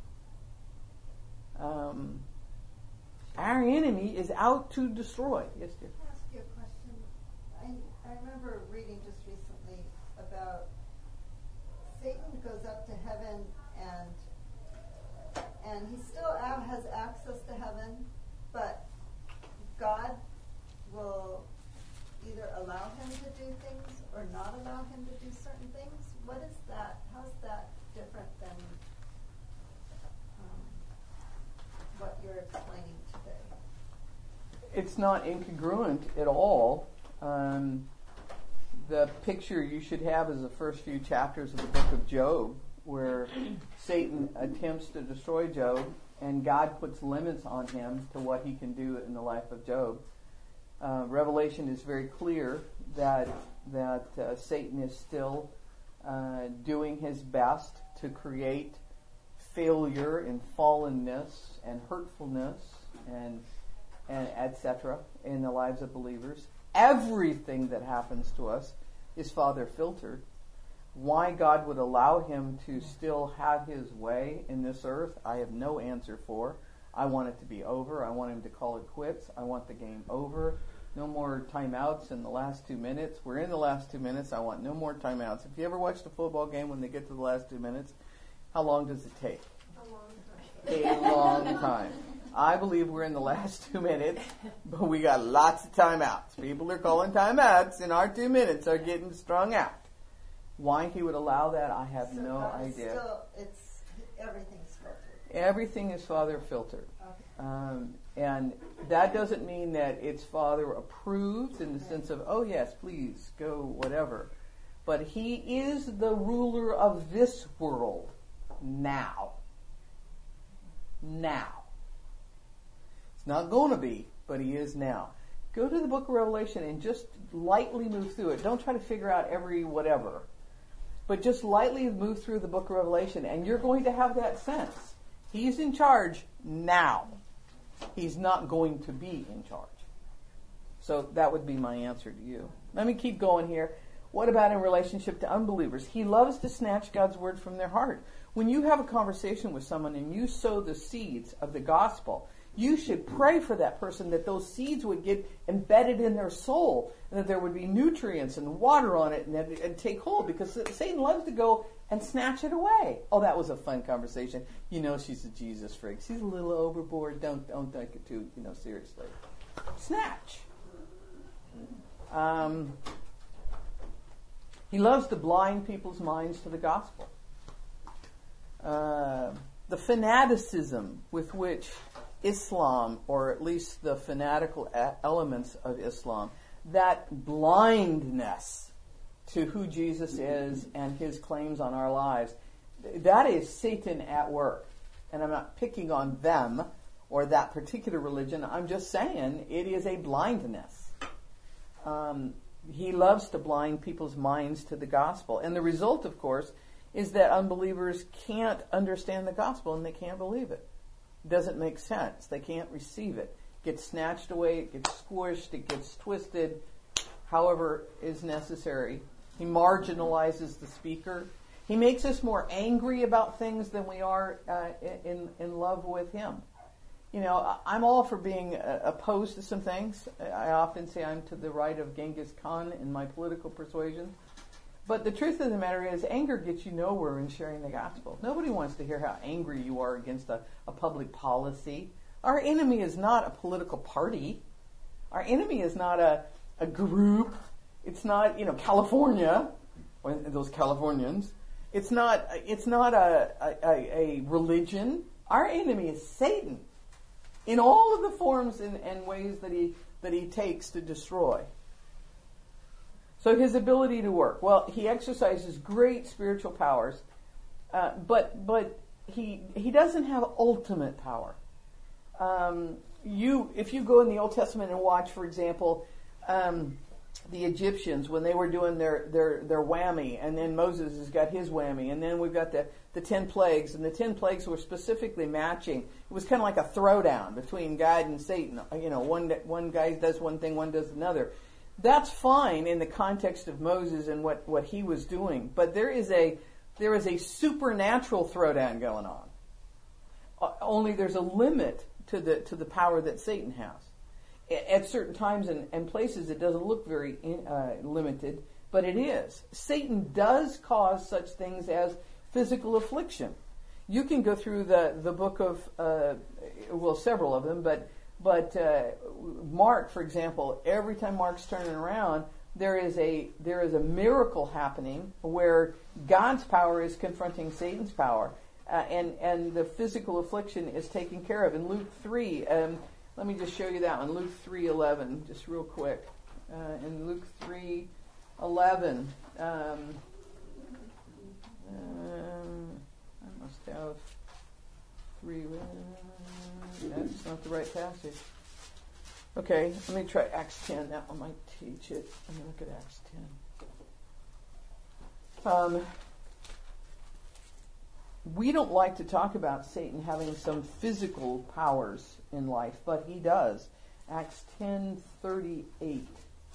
Um, our enemy is out to destroy. Yes, dear. Can I ask you a question? I, I remember reading just recently about Satan goes up to heaven and and he still has access to heaven, but God will either allow him to do things or not allow him to do certain things. What is that? How's that different than um, what you're explaining today? It's not incongruent at all. Um, the picture you should have is the first few chapters of the book of Job, where Satan attempts to destroy Job, and God puts limits on him to what he can do in the life of Job. Uh, Revelation is very clear that that uh, Satan is still uh, doing his best to create failure and fallenness and hurtfulness and and et cetera in the lives of believers. Everything that happens to us is Father filtered. Why God would allow him to still have his way in this earth, I have no answer for. I want it to be over. I want him to call it quits. I want the game over. No more timeouts in the last two minutes. We're in the last two minutes. I want no more timeouts. If you ever watched a football game when they get to the last two minutes, how long does it take? A long time. A long time. I believe we're in the last two minutes, but we got lots of timeouts. People are calling timeouts, and our two minutes are getting strung out. Why he would allow that, I have so no God idea. Still, it's everything's filtered. Everything is Father filtered. Okay. Um, and that doesn't mean that it's Father approved in the okay. sense of, oh yes, please, go, whatever. But he is the ruler of this world now. Now. It's not going to be, but he is now. Go to the book of Revelation and just lightly move through it. Don't try to figure out every whatever. But just lightly move through the book of Revelation, and you're going to have that sense. He's in charge now. He's not going to be in charge. So that would be my answer to you. Let me keep going here. What about in relationship to unbelievers? He loves to snatch God's word from their heart. When you have a conversation with someone and you sow the seeds of the gospel, you should pray for that person that those seeds would get embedded in their soul and that there would be nutrients and water on it and, that, and take hold, because Satan loves to go and snatch it away. Oh, that was a fun conversation. You know she's a Jesus freak. She's a little overboard. Don't don't take it too, you know, seriously. Snatch. Um, he loves to blind people's minds to the gospel. Uh, the fanaticism with which Islam, or at least the fanatical a- elements of Islam, that blindness to who Jesus is and his claims on our lives, that is Satan at work. And I'm not picking on them or that particular religion. I'm just saying it is a blindness. Um, he loves to blind people's minds to the gospel. And the result, of course, is that unbelievers can't understand the gospel and they can't believe it. It doesn't make sense. They can't receive it. It gets snatched away, it gets squished, it gets twisted, however is necessary. He marginalizes the speaker. He makes us more angry about things than we are uh, in, in love with him. You know, I'm all for being uh, opposed to some things. I often say I'm to the right of Genghis Khan in my political persuasion. But the truth of the matter is, anger gets you nowhere in sharing the gospel. Nobody wants to hear how angry you are against a, a public policy. Our enemy is not a political party. Our enemy is not a, a group. It's not, you know, California, or those Californians. It's not, it's not a, a, a religion. Our enemy is Satan in all of the forms and, and ways that he that he takes to destroy. So his ability to work. Well, he exercises great spiritual powers, uh, but but he he doesn't have ultimate power. Um, you, if you go in the Old Testament and watch, for example, um, the Egyptians when they were doing their, their, their whammy, and then Moses has got his whammy, and then we've got the, the ten plagues, and the ten plagues were specifically matching. It was kind of like a throwdown between God and Satan. You know, one one guy does one thing, one does another. That's fine in the context of Moses and what, what he was doing, but there is a there is a supernatural throwdown going on. Uh, only there's a limit to the to the power that Satan has. At certain times and, and places, it doesn't look very in, uh, limited, but it is. Satan does cause such things as physical affliction. You can go through the, the book of, uh, well, several of them, but but uh, Mark, for example, every time Mark's turning around, there is a there is a miracle happening where God's power is confronting Satan's power, uh, and and the physical affliction is taken care of. In Luke three. Um, Let me just show you that one, Luke three eleven, just real quick. Uh, in Luke three eleven, um, um, I must have three. Uh, that's not the right passage. Okay, let me try Acts ten. That one might teach it. Let me look at Acts ten. Um, we don't like to talk about Satan having some physical powers in life, but he does. Acts ten thirty-eight.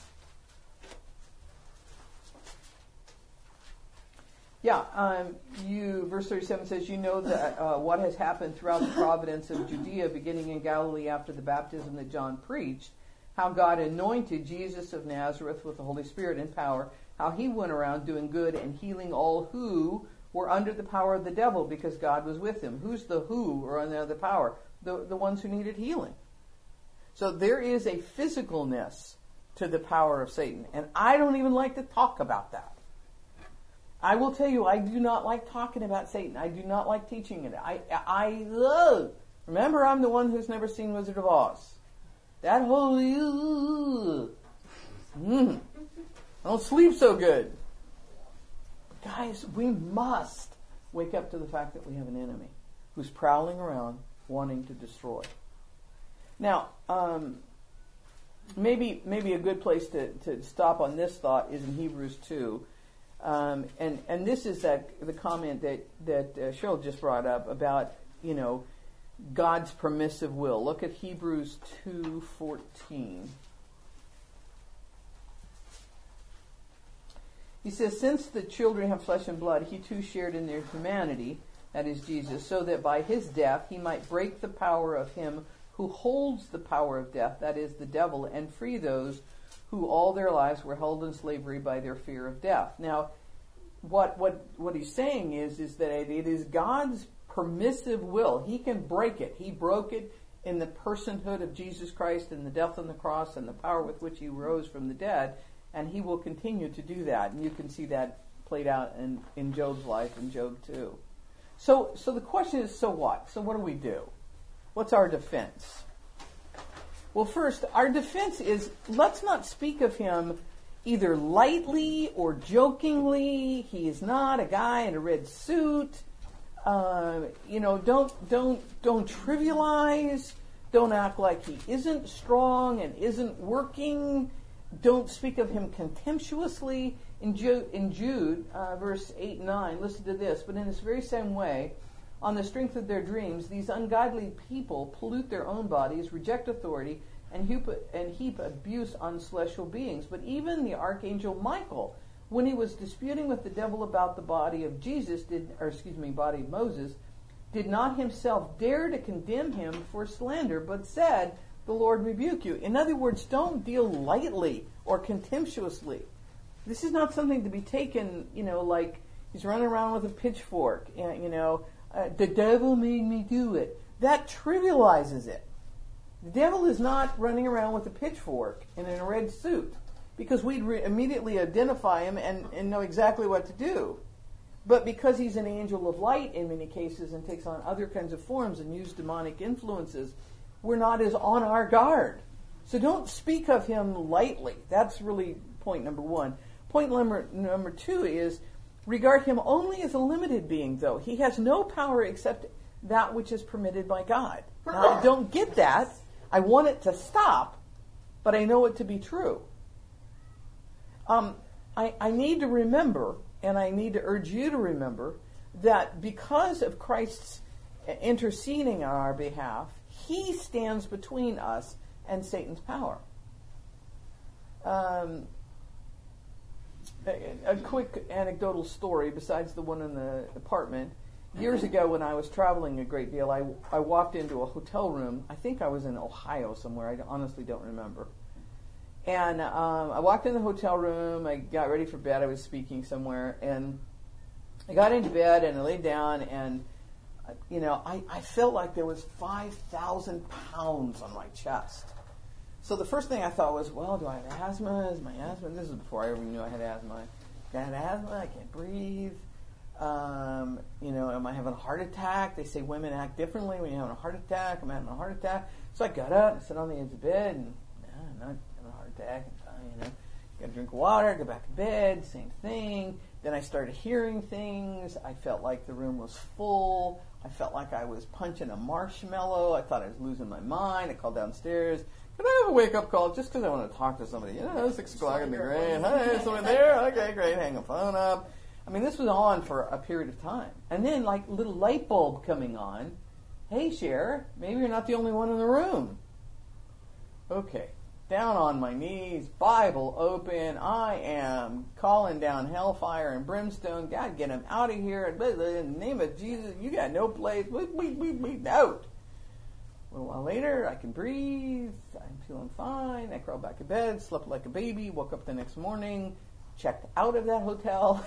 Yeah, um, you. Verse thirty-seven says, "You know that uh, what has happened throughout the province of Judea, beginning in Galilee after the baptism that John preached, how God anointed Jesus of Nazareth with the Holy Spirit and power, how he went around doing good and healing all who were under the power of the devil, because God was with him." Who's the who or under the power? The, the ones who needed healing. So there is a physicalness to the power of Satan. And I don't even like to talk about that. I will tell you, I do not like talking about Satan. I do not like teaching it. I, I love. Remember, I'm the one who's never seen Wizard of Oz. That whole, mm, I don't sleep so good. Guys, we must wake up to the fact that we have an enemy who's prowling around wanting to destroy. Now, um, maybe maybe a good place to, to stop on this thought is in Hebrews two. Um, and, and this is that the comment that, that uh, Cheryl just brought up about, you know, God's permissive will. Look at Hebrews two fourteen. He says, since the children have flesh and blood, he too shared in their humanity, that is Jesus, so that by his death he might break the power of him who holds the power of death, that is the devil, and free those who all their lives were held in slavery by their fear of death. Now, what what what he's saying is, is that it is God's permissive will. He can break it. He broke it in the personhood of Jesus Christ and the death on the cross and the power with which he rose from the dead, and he will continue to do that. And you can see that played out in, in Job's life in Job two. So so the question is, so what? So what do we do? What's our defense? Well, first, our defense is, let's not speak of him either lightly or jokingly. He is not a guy in a red suit. Uh, you know, don't don't don't trivialize. Don't act like he isn't strong and isn't working. Don't speak of him contemptuously. In Jude, in Jude uh, verse eight and nine, listen to this. But in this very same way, on the strength of their dreams, these ungodly people pollute their own bodies, reject authority, and heap, and heap abuse on celestial beings. But even the archangel Michael, when he was disputing with the devil about the body of Jesus, did, or excuse me, body of Moses, did not himself dare to condemn him for slander, but said, "The Lord rebuke you." In other words, don't deal lightly or contemptuously. This is not something to be taken, you know, like he's running around with a pitchfork, you know, uh, the devil made me do it. That trivializes it. The devil is not running around with a pitchfork and in a red suit, because we'd re- immediately identify him and, and know exactly what to do. But because he's an angel of light in many cases and takes on other kinds of forms and use demonic influences, we're not as on our guard. So don't speak of him lightly. That's really point number one. Point number, number two is, regard him only as a limited being, though. He has no power except that which is permitted by God. Now, I don't get that. I want it to stop, but I know it to be true. Um, I, I need to remember, and I need to urge you to remember, that because of Christ's interceding on our behalf, he stands between us and Satan's power. Um, a, a quick anecdotal story, besides the one in the apartment. Years ago, when I was traveling a great deal, I, I walked into a hotel room. I think I was in Ohio somewhere. I honestly don't remember. And um, I walked in the hotel room. I got ready for bed. I was speaking somewhere. And I got into bed, and I laid down, and, uh, you know, I, I felt like there was five thousand pounds on my chest. So the first thing I thought was, well, do I have asthma? Is my asthma? This is before I ever knew I had asthma. I had asthma. I can't breathe. Um, you know, am I having a heart attack? They say women act differently when you're having a heart attack. Am I having a heart attack? So I got up and sat on the edge of the bed, and no, I'm not having a heart attack. And, uh, you know, got to drink water, go back to bed, same thing. Then I started hearing things. I felt like the room was full. I felt like I was punching a marshmallow. I thought I was losing my mind. I called downstairs. Could I have a wake-up call just because I want to talk to somebody? You know, six o'clock would be great. Hi, someone there? Okay, great. Hang the phone up. I mean, this was on for a period of time. And then, like, little light bulb coming on. Hey, Cher, maybe you're not the only one in the room. Okay. Down on my knees, Bible open. I am calling down hellfire and brimstone. God, get him out of here. In the name of Jesus, you got no place. Bleep, bleep, bleep, bleep, out. A little while later, I can breathe. I'm feeling fine. I crawled back to bed, slept like a baby, woke up the next morning, checked out of that hotel.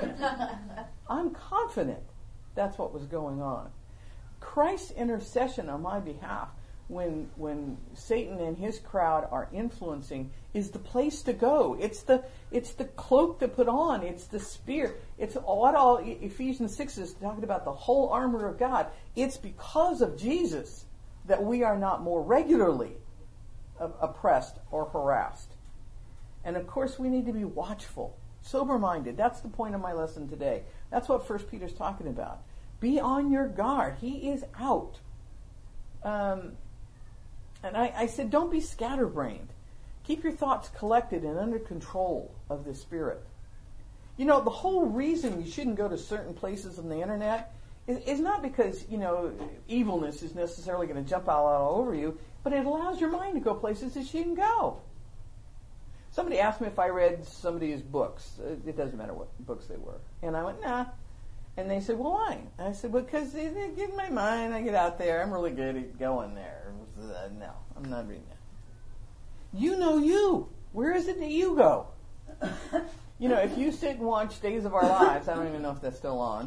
I'm confident that's what was going on. Christ's intercession on my behalf, when when Satan and his crowd are influencing, is the place to go. It's the it's the cloak to put on. It's the spear. It's what all Ephesians six is talking about, the whole armor of God. It's because of Jesus that we are not more regularly oppressed or harassed. And of course, we need to be watchful, sober-minded. That's the point of my lesson today. That's what First Peter's talking about. Be on your guard. He is out. Um, and I, I said, don't be scatterbrained. Keep your thoughts collected and under control of the Spirit. You know, the whole reason you shouldn't go to certain places on the internet is, is not because, you know, evilness is necessarily going to jump out all over you, but it allows your mind to go places it shouldn't go. Somebody asked me if I read somebody's books. It doesn't matter what books they were. And I went, nah. And they said, well, why? And I said, because they, they get in my mind. I get out there. I'm really good at going there. Uh, no, I'm not reading that. You know you. Where is it that you go? You know, if you sit and watch Days of Our Lives, I don't even know if that's still on.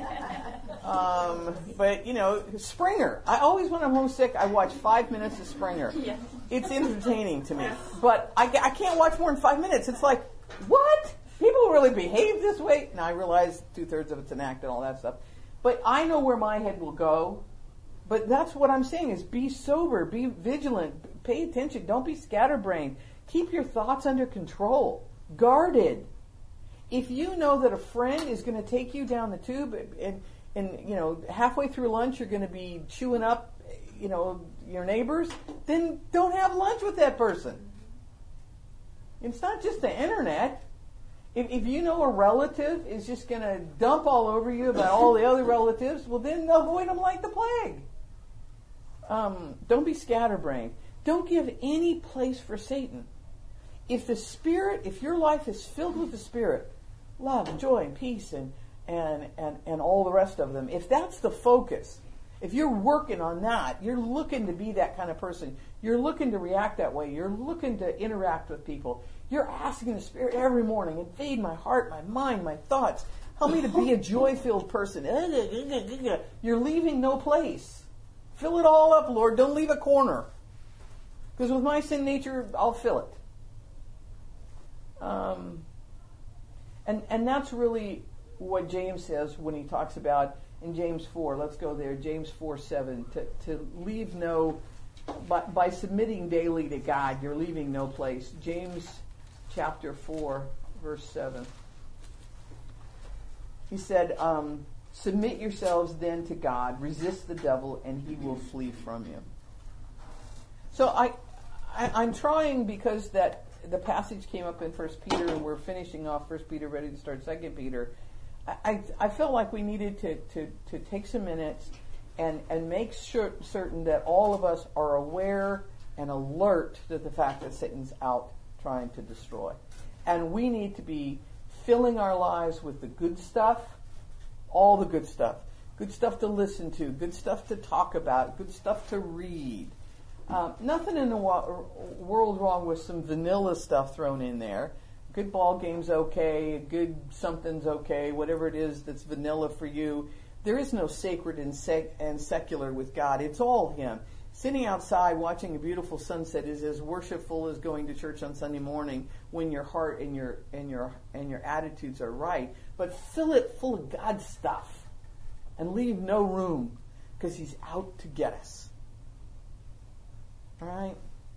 Um, but, you know, Springer. I always, when I'm homesick, I watch five minutes of Springer. Yeah. It's entertaining to me. But I, I can't watch more than five minutes. It's like, what? People really behave this way? Now, I realize two-thirds of it's an act and all that stuff. But I know where my head will go. But that's what I'm saying is be sober, be vigilant, pay attention. Don't be scatterbrained. Keep your thoughts under control. Guarded. If you know that a friend is going to take you down the tube and, and, you know, halfway through lunch you're going to be chewing up, you know, your neighbors, then don't have lunch with that person. It's not just the internet. If, if you know a relative is just going to dump all over you about all the other relatives, well, then avoid them like the plague. Um, don't be scatterbrained. Don't give any place for Satan. If the Spirit, if your life is filled with the Spirit, love and joy and peace and, and, and, and all the rest of them, if that's the focus, if you're working on that, you're looking to be that kind of person, you're looking to react that way, you're looking to interact with people, you're asking the Spirit every morning, invade my heart, my mind, my thoughts, help me to be a joy-filled person. You're leaving no place. Fill it all up, Lord. Don't leave a corner. Because with my sin nature, I'll fill it. Um, and and that's really what James says when he talks about in James four. Let's go there. James four seven. To to leave no by, by submitting daily to God, you're leaving no place. James chapter four, verse seven. He said, um, "Submit yourselves then to God. Resist the devil, and he will flee from you." So I, I I'm trying because that. The passage came up in First Peter, and we're finishing off First Peter, ready to start Second Peter. I, I, I felt like we needed to, to, to take some minutes and, and make sure, certain that all of us are aware and alert to the fact that Satan's out trying to destroy. And we need to be filling our lives with the good stuff, all the good stuff. Good stuff to listen to, good stuff to talk about, good stuff to read. Uh, nothing in the wa- world wrong with some vanilla stuff thrown in there. Good ball game's okay, good something's okay, whatever it is that's vanilla for you. There is no sacred and, sec- and secular with God. It's all Him. Sitting outside watching a beautiful sunset is as worshipful as going to church on Sunday morning when your heart and your and your and your attitudes are right. But fill it full of God stuff and leave no room because He's out to get us. All right?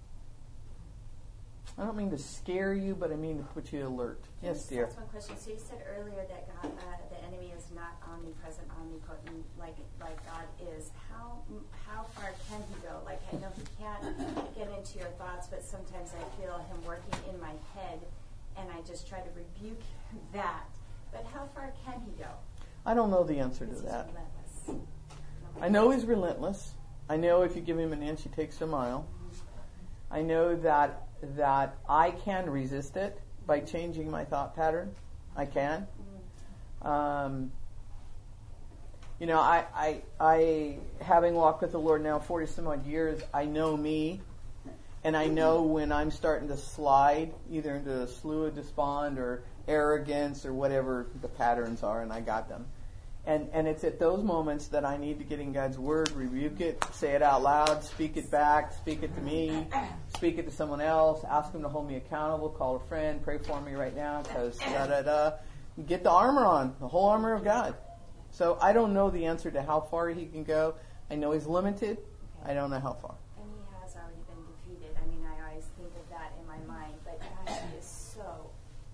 I don't mean to scare you, but I mean to put you alert. Yes, dear. That's one question. So you said earlier that God, uh, the enemy is not omnipresent, omnipotent, like like God is. How how far can he go? Like I know he can't get into your thoughts, but sometimes I feel him working in my head, and I just try to rebuke that. But how far can he go? I don't know the answer to that. Relentless. I know he's relentless. I know if you give him an inch, he takes a mile. I know that that I can resist it by changing my thought pattern. I can. Um, you know, I, I, I, having walked with the Lord now forty some odd years, I know me, and I know when I'm starting to slide either into a slough of despond or arrogance or whatever the patterns are, and I got them. And and it's at those moments that I need to get in God's Word, rebuke it, say it out loud, speak it back, speak it to me, speak it to someone else, ask them to hold me accountable, call a friend, pray for me right now, because da-da-da. Get the armor on, the whole armor of God. So I don't know the answer to how far he can go. I know he's limited. I don't know how far. And he has already been defeated. I mean, I always think of that in my mind, but God, he is so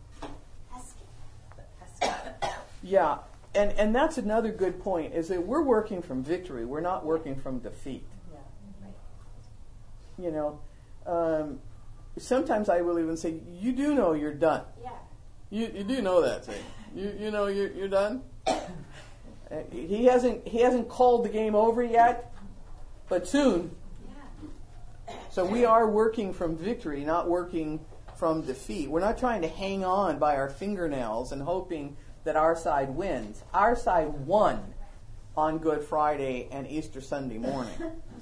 pesky. pesky. Yeah. And and that's another good point, is that we're working from victory. We're not working from defeat. Yeah, right. You know, um, sometimes I will even say, you do know you're done. Yeah. You you do know that, Satan. You you know you're you're done. Uh, he hasn't he hasn't called the game over yet, but soon. Yeah. So we are working from victory, not working from defeat. We're not trying to hang on by our fingernails and hoping that our side wins. Our side won on Good Friday and Easter Sunday morning.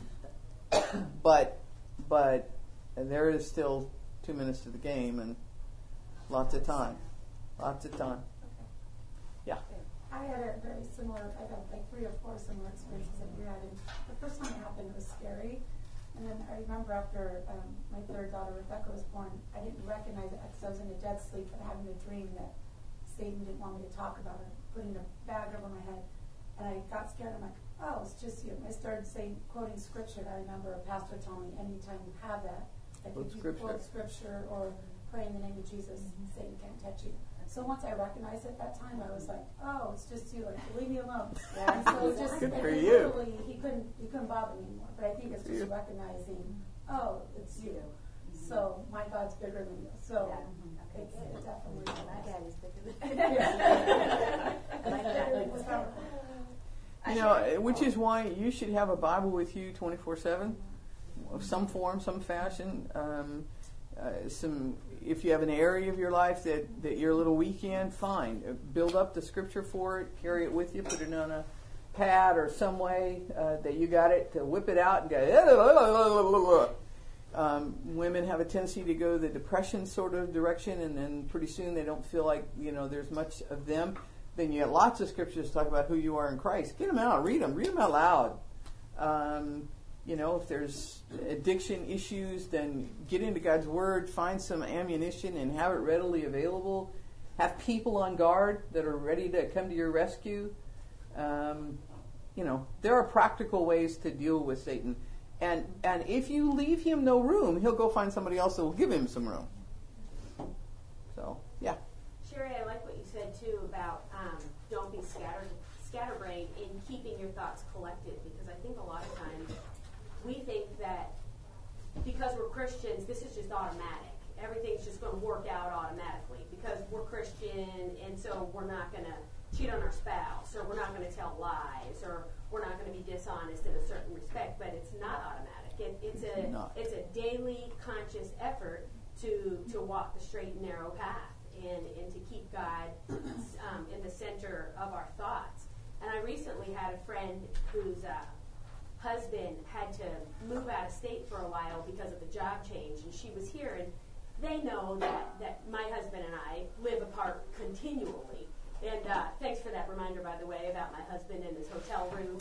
but but there is still two minutes to the game and lots of time. Lots of time. Yeah. I had a very similar, I've had like three or four similar experiences that you had. And the first time it happened was scary. And then I remember after um, my third daughter, Rebecca, was born, I didn't recognize it because I was in a dead sleep, but having a dream that Satan didn't want me to talk about her, putting a bag over my head. And I got scared. I'm like, oh, it's just you. And I started saying, quoting scripture. And I remember a pastor telling me, anytime you have that, like Quote if you scripture. quote scripture or pray in the name of Jesus, mm-hmm. Satan can't touch you. So once I recognized it that time, I was like, oh, it's just you. Like, leave me alone. Yeah. And so it just, Good and for then you. literally, he couldn't, he couldn't bother me anymore. But I think it's just You. recognizing, oh, it's you. So my God's bigger than you. So Yeah. it, it definitely. My daddy's bigger than Yeah. My dad was powerful. You know, which is why you should have a Bible with you twenty-four seven, of some form, some fashion. Um, uh, some, if you have an area of your life that, that you're a little weak in, fine. Uh, build up the scripture for it, carry it with you, put it on a pad or some way uh, that you got it to whip it out and go. Um, women have a tendency to go the depression sort of direction, and then pretty soon they don't feel like, you know, there's much of them. Then you get lots of scriptures to talk about who you are in Christ. Get them out, read them, read them out loud. Um, you know, if there's addiction issues, then get into God's Word, find some ammunition and have it readily available. Have people on guard that are ready to come to your rescue. Um, you know, there are practical ways to deal with Satan. And and if you leave him no room, he'll go find somebody else that will give him some room. So, yeah. Sherry, I like what you said too about um, don't be scattered, scatterbrained in keeping your thoughts collected, because I think a lot of times we think that because we're Christians, this is just automatic. Everything's just going to work out automatically because we're Christian, and so we're not going to cheat on our spouse, or we're not going to tell lies, or we're not going to be dishonest in a certain respect. But it's not automatic. It, it's a Not. it's a daily conscious effort to to walk the straight and narrow path. And, and to keep God um, in the center of our thoughts. And I recently had a friend whose uh, husband had to move out of state for a while because of the job change, and she was here, and they know that, that my husband and I live apart continually. And uh, thanks for that reminder, by the way, about my husband and his hotel room.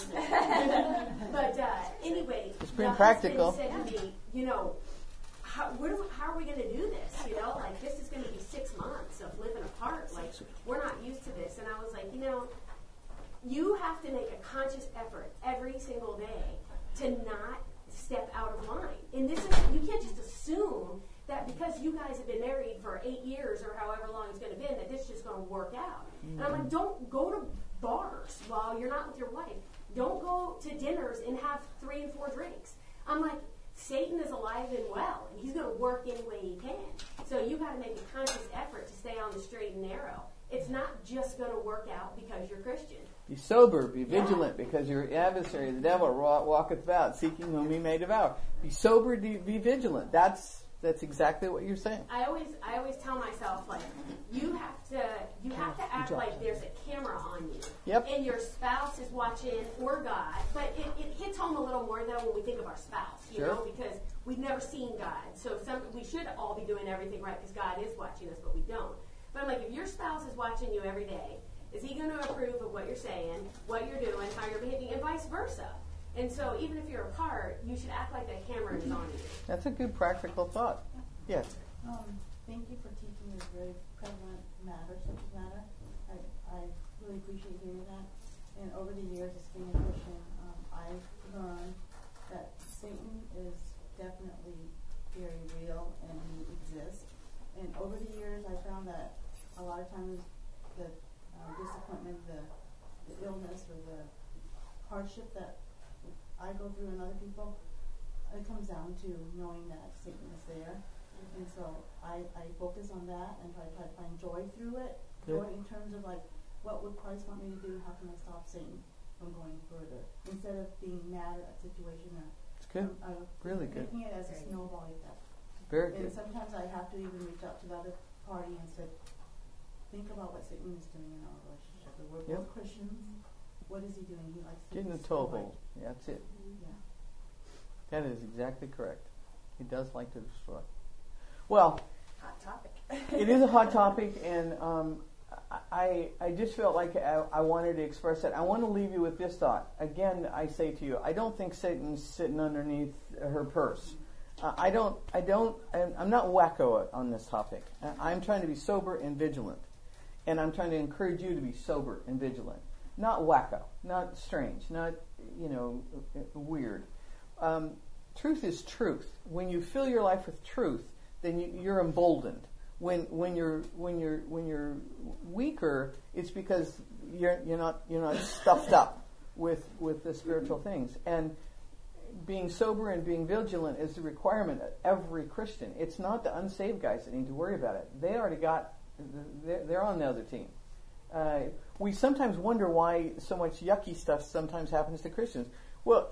But uh, anyway, It's pretty the practical. husband said to me, you know, How, what do, how are we going to do this? You know, like this is going to be six months of living apart. Like we're not used to this. And I was like, you know, you have to make a conscious effort every single day to not step out of line. And this is, you can't just assume that because you guys have been married for eight years or however long it's going to be, that this is just going to work out. Mm-hmm. And I'm like, don't go to bars while you're not with your wife. Don't go to dinners and have three and four drinks. I'm like, Satan is alive and well, and he's going to work any way he can. So you got to make a conscious effort to stay on the straight and narrow. It's not just going to work out because you're Christian. Be sober, be vigilant, yeah. Because your adversary, the devil, walketh about, seeking whom he may devour. Be sober, be vigilant. That's that's exactly what you're saying. I always I always tell myself, like, you have to you have to act like there's a camera on you. Yep. And your spouse is watching, or God. But it, it hits home a little more, though, when we think of our spouse, you sure. know, because we've never seen God. So some we should all be doing everything right because God is watching us, but we don't. But I'm like, if your spouse is watching you every day, is he going to approve of what you're saying, what you're doing, how you're behaving, and vice versa? And so even if you're apart, you should act like that camera is on you. That's a good practical thought. Yes. Um, thank you for teaching this very prevalent matter, subject matter. I, I really appreciate hearing that. And over the years, as being a Christian, um, I've learned that Satan is definitely very real and he exists. And over the years, I found that a lot of times the uh, disappointment, the, the illness, or the hardship that I go through and other people, it comes down to knowing that Satan is there. And so I, I focus on that and try, try to find joy through it. Good. Joy in terms of like, what would Christ want me to do? How can I stop Satan from going further? Instead of being mad at that situation or It's good. um, uh, Really good. making it as a snowball effect. Very And good. sometimes I have to even reach out to the other party and say, think about what Satan is doing in our relationship. We're Yep. both Christians. What is he doing? He likes to Getting a destroy. toehold. Yeah, that's it. Yeah. That is exactly correct. He does like to destroy. Well, Hot topic. it is a hot topic, and um, I I just felt like I, I wanted to express that. I want to leave you with this thought. Again, I say to you, I don't think Satan's sitting underneath her purse. Uh, I don't. I don't. I'm, I'm not wacko on this topic. I'm trying to be sober and vigilant, and I'm trying to encourage you to be sober and vigilant. Not wacko, not strange, not you know weird. Um, truth is truth. When you fill your life with truth, then you, you're emboldened. When when you're when you're when you're weaker, it's because you're you're not you're not stuffed up with with the spiritual things. And being sober and being vigilant is the requirement of every Christian. It's not the unsaved guys that need to worry about it. They already got they're, they're on the other team. Uh, we sometimes wonder why so much yucky stuff sometimes happens to Christians. Well,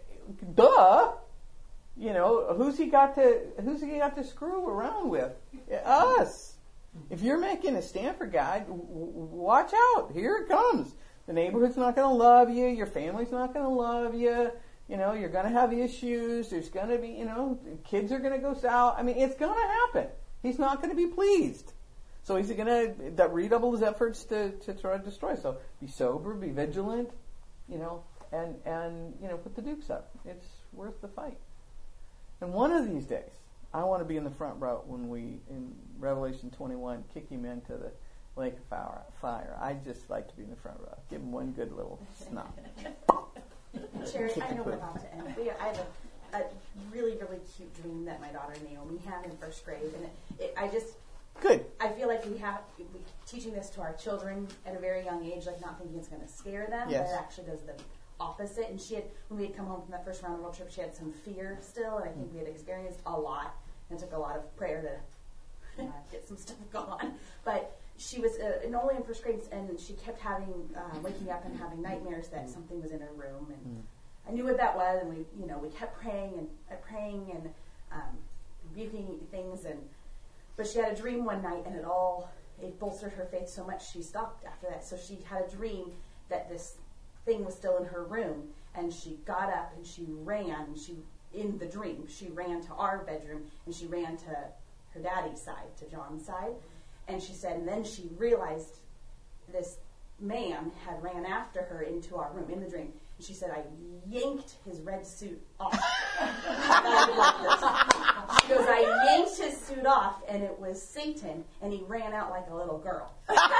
duh. You know, who's he got to who's he got to screw around with? Us. If you're making a stand for God, w- w- watch out. Here it comes. The neighborhood's not going to love you. Your family's not going to love you. You know, you're going to have issues. There's going to be, you know, kids are going to go south. I mean, it's going to happen. He's not going to be pleased. So he's going to redouble his efforts to, to try to destroy. So be sober, be vigilant, you know, and, and, you know, put the dukes up. It's worth the fight. And one of these days, I want to be in the front row when we, in Revelation twenty-one, kick him into the lake of fire. fire. I'd just like to be in the front row. Give him one good little snot. Sherry, I know we're about to end. But yeah, I have a, a really, really cute dream that my daughter Naomi had in first grade, and it, it, I just, Good. I feel like we have we, teaching this to our children at a very young age, like not thinking it's going to scare them, Yes. but it actually does the opposite. And she had, when we had come home from that first round of road trip, she had some fear still, and I think we had experienced a lot, and it took a lot of prayer to uh, get some stuff gone. But she was uh, only in first grade, and she kept having uh, waking up and having nightmares that something was in her room, and Mm. I knew what that was, and we, you know, we kept praying and uh, praying and um, rebuking things, and but she had a dream one night, and it all it bolstered her faith so much she stopped after that. So she had a dream that this thing was still in her room, and she got up and she ran. And she in the dream she ran to our bedroom, and she ran to her daddy's side, to John's side, and she said, and then she realized this man had ran after her into our room in the dream. And she said, I yanked his red suit off. She goes, I yanked his suit off, and it was Satan, and he ran out like a little girl.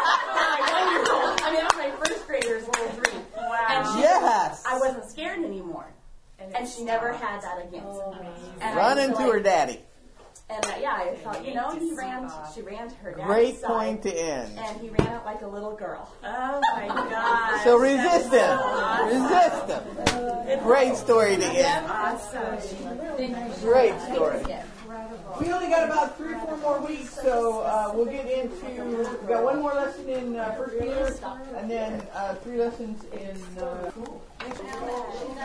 I mean, that was my first grader's little dream. Wow. And she, Yes. I wasn't scared anymore. And, and she never had that again. Oh, And Run I into feel like- her daddy. And uh, yeah, I thought, you know, he ran. She ran to her dad's Great side, point to end. and he ran out like a little girl. Oh my God. So resist him. Resist him. Great story to end. Awesome. Great story. We only got about three or four more weeks, so uh, we'll get into, we've got one more lesson in uh, First Peter, and then uh, three lessons in uh,